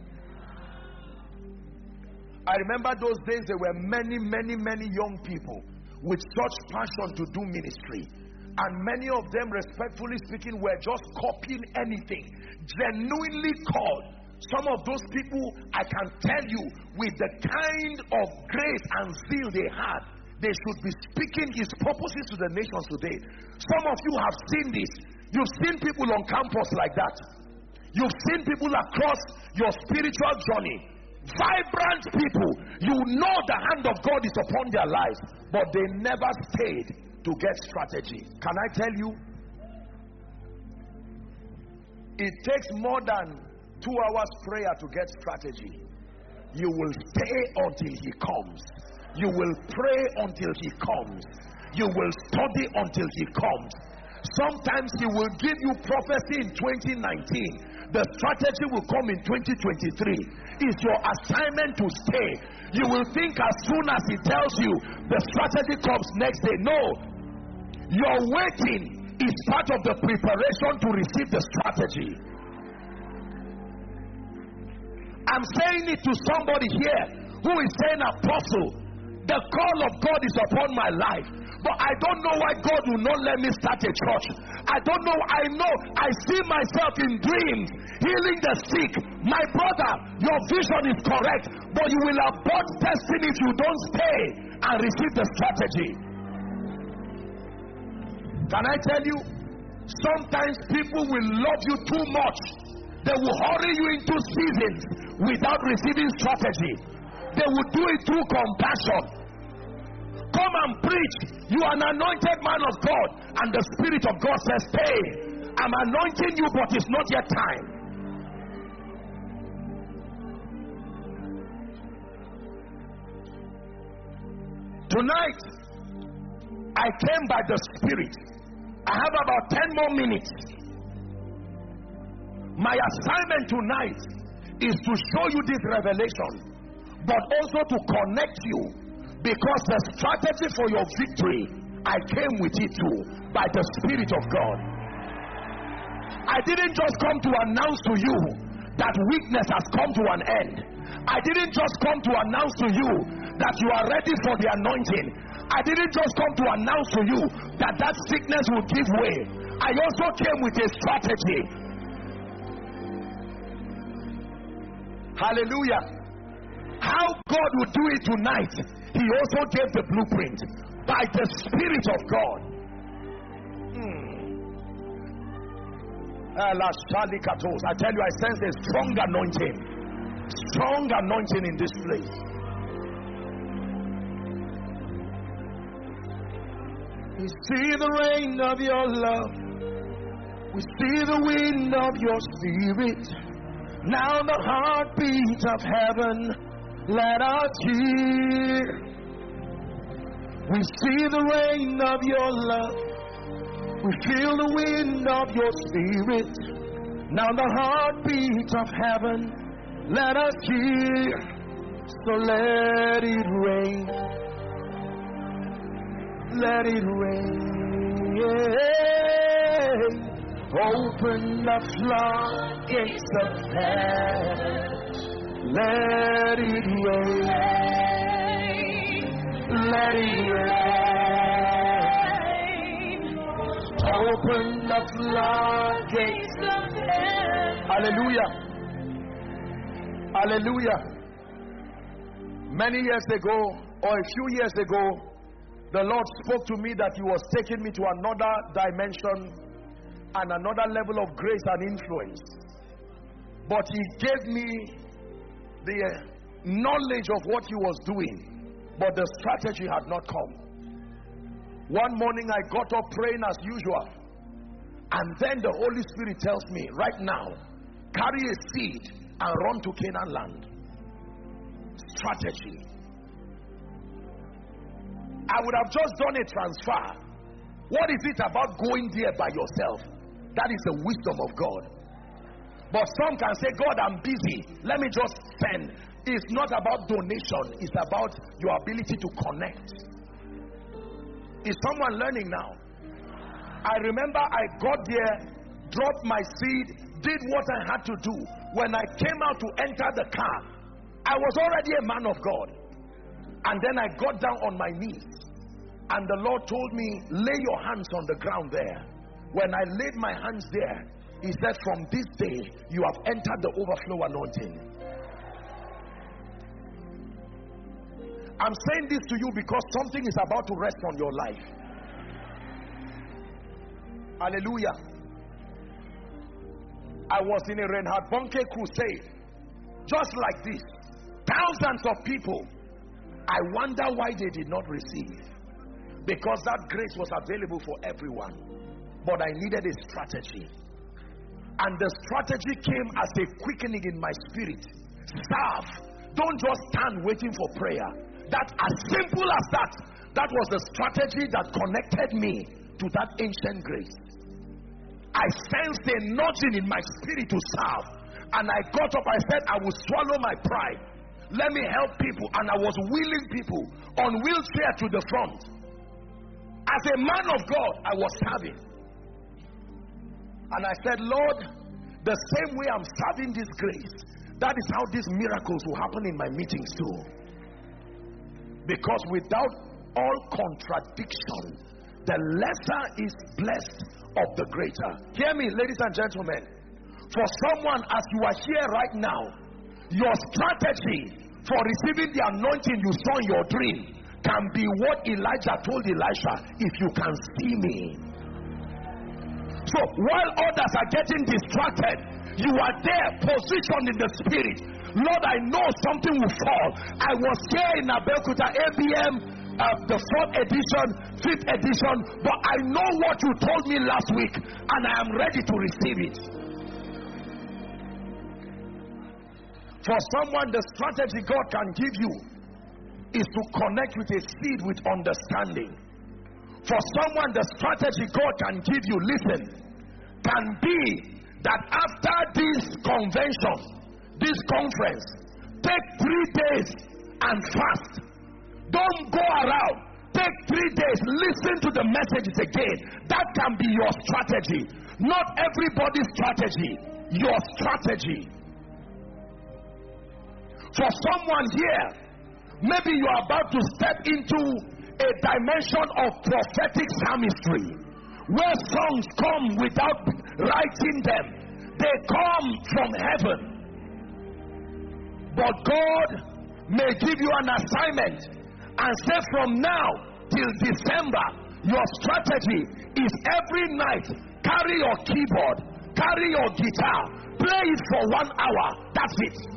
I remember those days there were many young people with such passion to do ministry, and many of them, respectfully speaking, were just copying anything, genuinely called. Some of those people, I can tell you, with the kind of grace and zeal they had, they should be speaking His purposes to the nations today. Some of you have seen this. You've seen people on campus like that. You've seen people across your spiritual journey. Vibrant people. You know the hand of God is upon their lives, but they never stayed to get strategy. Can I tell you? It takes more than 2 hours prayer to get strategy. You will stay until he comes. You will pray until he comes. You will study until he comes. Sometimes he will give you prophecy in 2019. The strategy will come in 2023. It's your assignment to stay. You will think as soon as he tells you the strategy comes next day. No. Your waiting is part of the preparation to receive the strategy. I'm saying it to somebody here who is saying, Apostle, the call of God is upon my life, but I don't know why God will not let me start a church. I don't know. I see myself in dreams healing the sick. My brother, your vision is correct, but you will abort destiny if you don't stay and receive the strategy. Can I tell you, sometimes people will love you too much. They will hurry you into seasons without receiving strategy. They will do it through compassion. Come and preach. You are an anointed man of God, and the Spirit of God says, stay. I'm anointing you, but it's not yet time. Tonight, I came by the Spirit. I have about 10 more minutes. My assignment tonight is to show you this revelation, but also to connect you, because the strategy for your victory, I came with it too, by the Spirit of God. I didn't just come to announce to you that weakness has come to an end. I didn't just come to announce to you that you are ready for the anointing. I didn't just come to announce to you that that sickness will give way. I also came with a strategy. Hallelujah. How God will do it tonight, he also gave the blueprint by the Spirit of God. I tell you, I sense a strong anointing. Strong anointing in this place. We see the rain of your love. We see the wind of your Spirit. Now the heartbeat of heaven, let us hear. We see the rain of your love. We feel the wind of your Spirit. Now the heartbeat of heaven, let us hear. So let it rain. Let it rain. Open the floodgates of heaven. Let it rain. Let it rain. Open the floodgates of heaven. Hallelujah. Hallelujah. Many years ago, or a few years ago, the Lord spoke to me that he was taking me to another dimension and another level of grace and influence. But he gave me the knowledge of what he was doing, but the strategy had not come. One morning I got up praying as usual, and then the Holy Spirit tells me, right now, carry a seed and run to Canaan land. Strategy. I would have just done a transfer. What is it about going there by yourself? That is the wisdom of God. But some can say, God, I'm busy, let me just send. It's not about donation, it's about your ability to connect. Is someone learning now? I remember I got there, dropped my seed, did what I had to do. When I came out to enter the car, I was already a man of God. And then I got down on my knees, and the Lord told me, lay your hands on the ground there. When I laid my hands there, he said, from this day you have entered the overflow anointing. I'm saying this to you because something is about to rest on your life. Hallelujah. I was in a Reinhard Bonnke crusade, just like this. Thousands of people. I wonder why they did not receive. because that grace was available for everyone. But I needed a strategy. And the strategy came as a quickening in my spirit. Serve. Don't just stand waiting for prayer. That, as simple as that, that was the strategy that connected me to that ancient grace. I sensed a nudging in my spirit to serve. And I got up, I said, I will swallow my pride. Let me help people. And I was wheeling people on wheelchair to the front. As a man of God, I was serving. And I said, Lord, the same way I'm serving this grace, that is how these miracles will happen in my meetings too. Because without all contradiction, the lesser is blessed of the greater. Hear me, ladies and gentlemen. For someone, as you are here right now, your strategy for receiving the anointing you saw in your dream can be what Elijah told Elisha: if you can see me. So while others are getting distracted, you are there positioned in the spirit. Lord, I know something will fall. I was here in Abeokuta ABM, the 4th edition, 5th edition, but I know what you told me last week, and I am ready to receive it. For someone, the strategy God can give you is to connect with a seed with understanding. For someone, the strategy God can give you, listen, can be that after this convention, this conference, take 3 days and fast. Don't go around. Take 3 days, listen to the messages again. That can be your strategy. Not everybody's strategy, your strategy. For someone here, maybe you are about to step into a dimension of prophetic psalmistry, where songs come without writing them. They come from heaven. But God may give you an assignment and say, from now till December, your strategy is every night, carry your keyboard, carry your guitar, play it for 1 hour. That's it.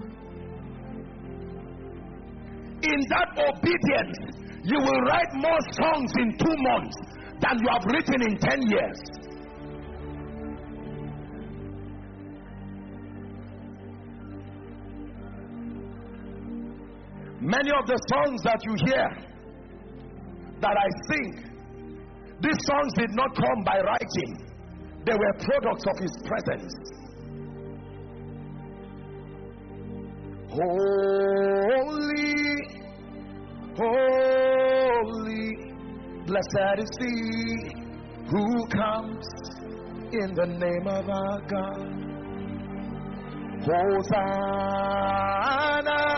In that obedience, you will write more songs in 2 months than you have written in 10 years. Many of the songs that you hear, that I sing, these songs did not come by writing. They were products of His presence. Holy, holy, blessed is He who comes in the name of our God. Hosanna,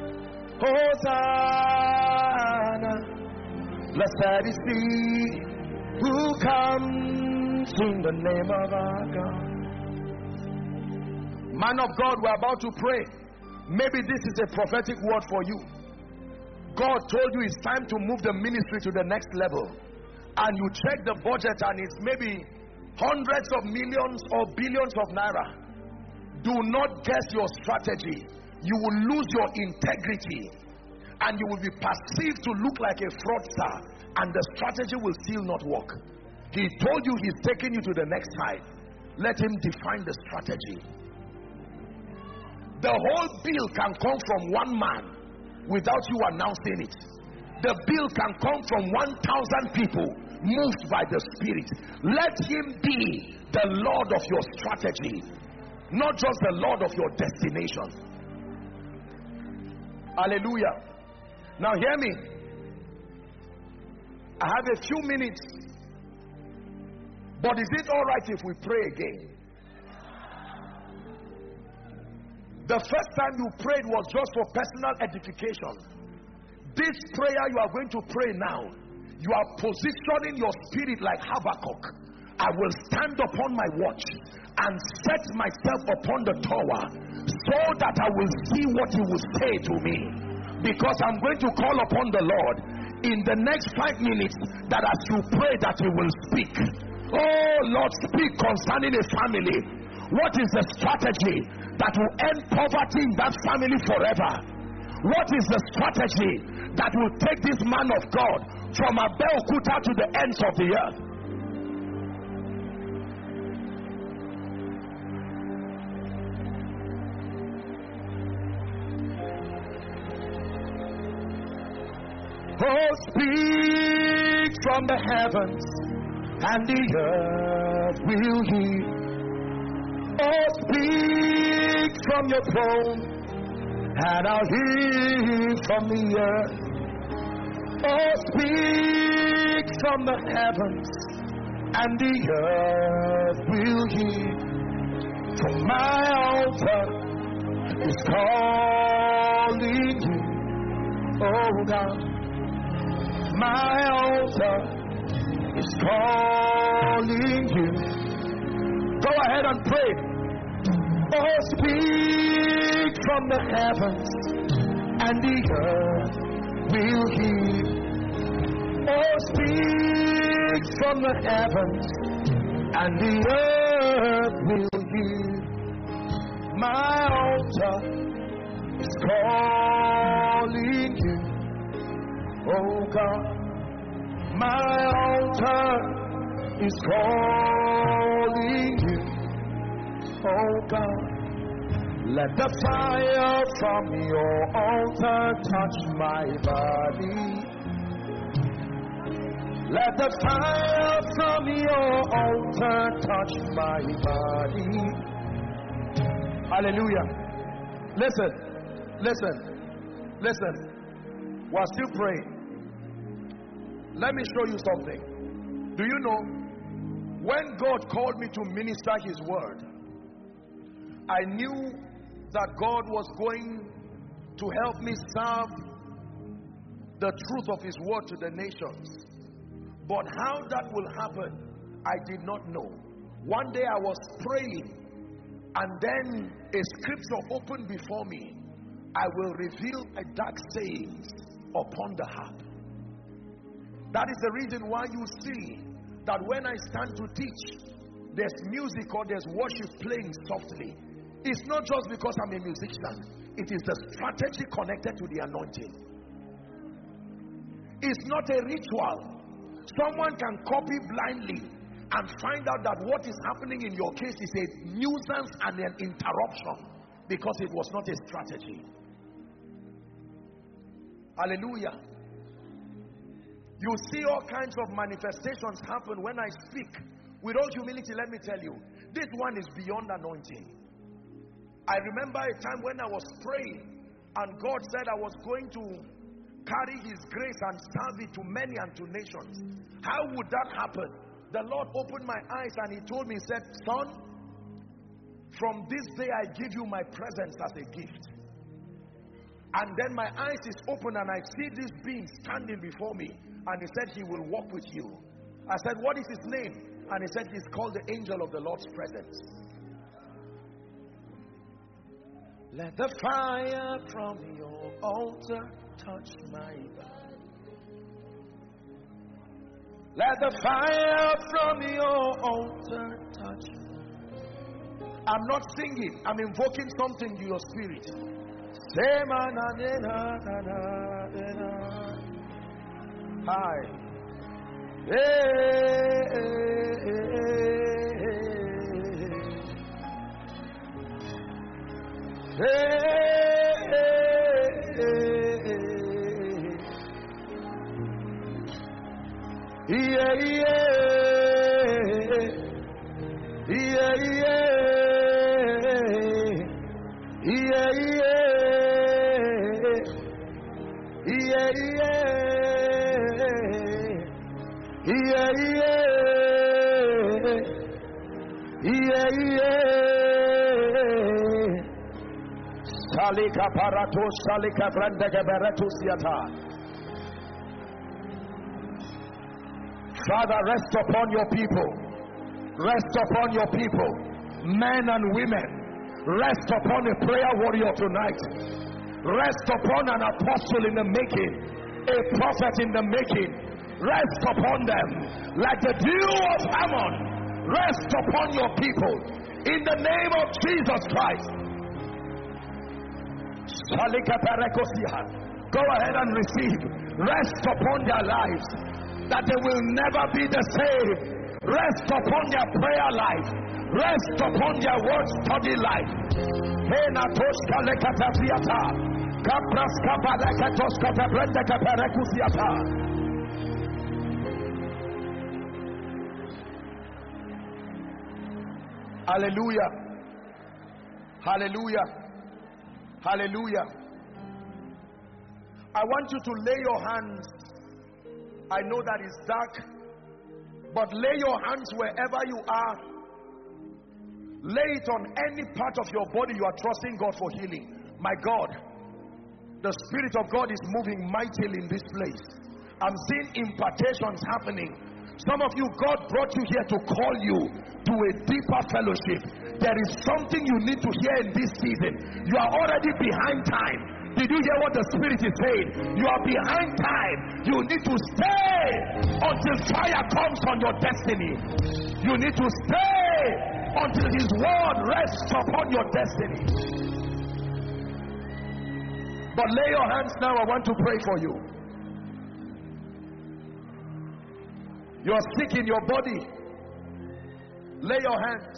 Hosanna, blessed is He who comes in the name of our God. Man of God, we're about to pray. Maybe this is a prophetic word for you. God told you it's time to move the ministry to the next level, and you check the budget and it's maybe hundreds of millions or billions of naira. Do not guess your strategy. You will lose your integrity, and you will be perceived to look like a fraudster, and the strategy will still not work. He told you He's taking you to the next side. Let Him define the strategy. The whole bill can come from one man without you announcing it. The bill can come from 1,000 people moved by the Spirit. Let Him be the Lord of your strategy, not just the Lord of your destination. Hallelujah. Now hear me. I have a few minutes, but is it all right if we pray again? The first time you prayed was just for personal edification. This prayer you are going to pray now, you are positioning your spirit like Habakkuk. I will stand upon my watch and set myself upon the tower, so that I will see what He will say to me. Because I'm going to call upon the Lord in the next 5 minutes, that as you pray that He will speak. Oh Lord, speak concerning a family. What is the strategy that will end poverty in that family forever? What is the strategy that will take this man of God from Abeokuta to the ends of the earth. Oh, speak from the heavens, and the earth will hear. Oh, speak from your throne, and I'll hear from the earth. Oh, speak from the heavens, and the earth will hear. For my altar is calling you, oh God. My altar is calling you. Go ahead and pray. Oh, speak from the heavens, and the earth will hear. Oh, speak from the heavens, and the earth will hear. My altar is calling you, oh God. My altar is calling you, oh God. Let the fire from your altar touch my body. Let the fire from your altar touch my body. Hallelujah. Listen. We're still praying. Let me show you something. Do you know, when God called me to minister his word, I knew that God was going to help me serve the truth of his word to the nations. But how that will happen, I did not know. One day I was praying, and then a scripture opened before me. I will reveal a dark sayings upon the harp. That is the reason why you see that when I stand to teach, there's music or there's worship playing softly. It's not just because I'm a musician. It is the strategy connected to the anointing. It's not a ritual. Someone can copy blindly and find out that what is happening in your case is a nuisance and an interruption because it was not a strategy. Hallelujah. You see all kinds of manifestations happen when I speak. With all humility, let me tell you, this one is beyond anointing. I remember a time when I was praying and God said I was going to carry his grace and serve it to many and to nations. How would that happen? The Lord opened my eyes and he told me, he said, son, from this day I give you my presence as a gift. And then my eyes is open and I see this being standing before me, and he said he will walk with you. I said, what is his name? And he said he's called the angel of the Lord's presence. Let the fire from your altar touch my body. Let the fire from your altar touch me. I'm not singing, I'm invoking something to your spirit. Hi. Salika parato salika branda gaberatu siata. Father, rest upon your people. Rest upon your people, men and women. Rest upon a prayer warrior tonight. Rest upon an apostle in the making, a prophet in the making. Rest upon them like the dew of Ammon. Rest upon your people in the name of Jesus Christ. Go ahead and receive. Rest upon their lives, that they will never be the same. Rest upon their prayer life. Rest upon their word study life. Hallelujah. Hallelujah. Hallelujah. I want you to lay your hands. I know that it's dark, but lay your hands wherever you are. Lay it on any part of your body you are trusting God for healing. My God, the Spirit of God is moving mightily in this place. I'm seeing impartations happening. Some of you, God brought you here to call you to a deeper fellowship. There is something you need to hear in this season. You are already behind time. Did you hear what the Spirit is saying? You are behind time. You need to stay until fire comes on your destiny. You need to stay until His word rests upon your destiny. But lay your hands now. I want to pray for you. You are sick in your body. Lay your hands.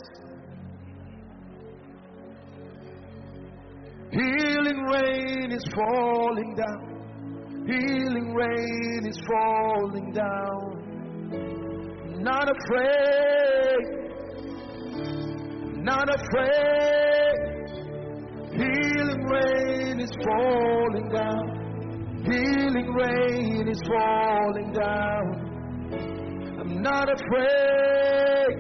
Healing rain is falling down. Healing rain is falling down. Not afraid. Not afraid. Healing rain is falling down. Healing rain is falling down. I'm not afraid.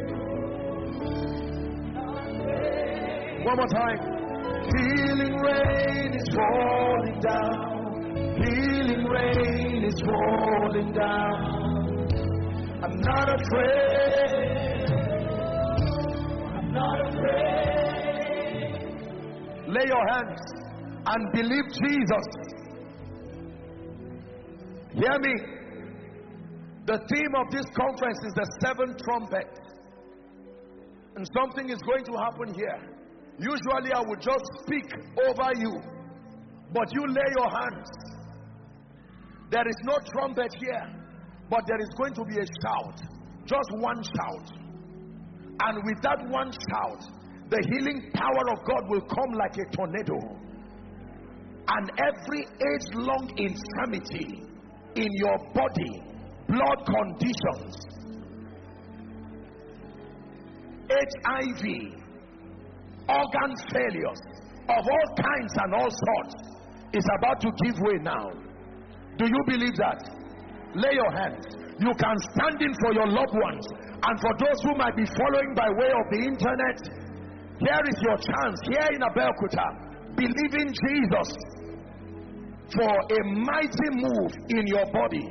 One more time. Healing rain is falling down. Healing rain is falling down. I'm not afraid. I'm not afraid. Lay your hands and believe Jesus. Hear me. The theme of this conference is the seventh trumpet. And something is going to happen here. Usually I would just speak over you, but you lay your hands. There is no trumpet here, but there is going to be a shout. Just one shout. And with that one shout, the healing power of God will come like a tornado. And every age-long infirmity in your body, blood conditions, HIV, organ failures of all kinds and all sorts is about to give way now. Do you believe that? Lay your hands. You can stand in for your loved ones, and for those who might be following by way of the internet, here is your chance. Here in Abeokuta, believe in Jesus for a mighty move in your body.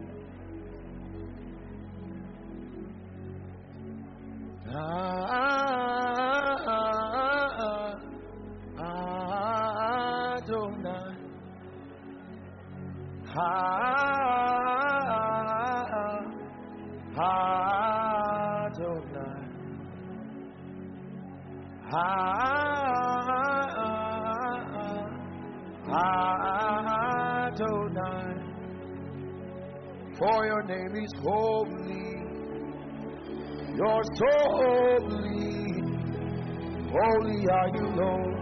For your name is holy. You're so holy. Holy are you, Lord.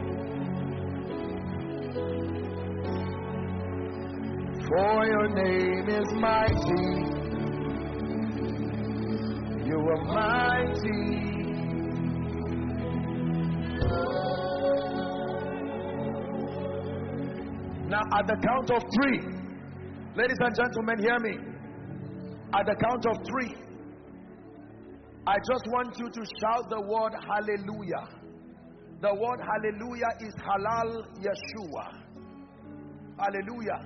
For your name is mighty. You are mighty. Now at the count of 3, ladies and gentlemen, hear me. At the count of 3, I just want you to shout the word hallelujah. The word hallelujah is halal Yeshua. Hallelujah.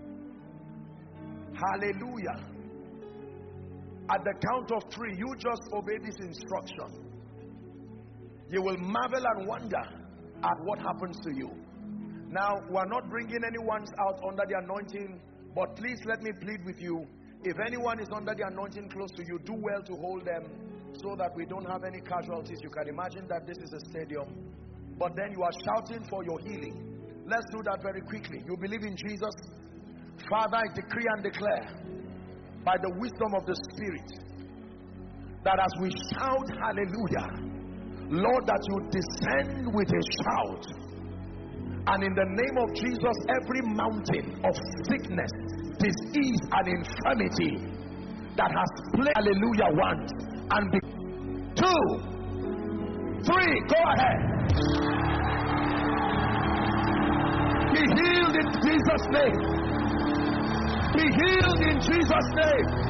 Hallelujah. At the count of 3, you just obey this instruction. You will marvel and wonder at what happens to you. Now, we're not bringing anyone out under the anointing, but please let me plead with you. If anyone is under the anointing close to you, do well to hold them so that we don't have any casualties. You can imagine that this is a stadium, but then you are shouting for your healing. Let's do that very quickly. You believe in Jesus, Father, I decree and declare by the wisdom of the Spirit that as we shout hallelujah, Lord, that you descend with a shout, and in the name of Jesus, every mountain of sickness, disease and infirmity that has played hallelujah once and 2, 3, go ahead. Be healed in Jesus' name. Be healed in Jesus' name.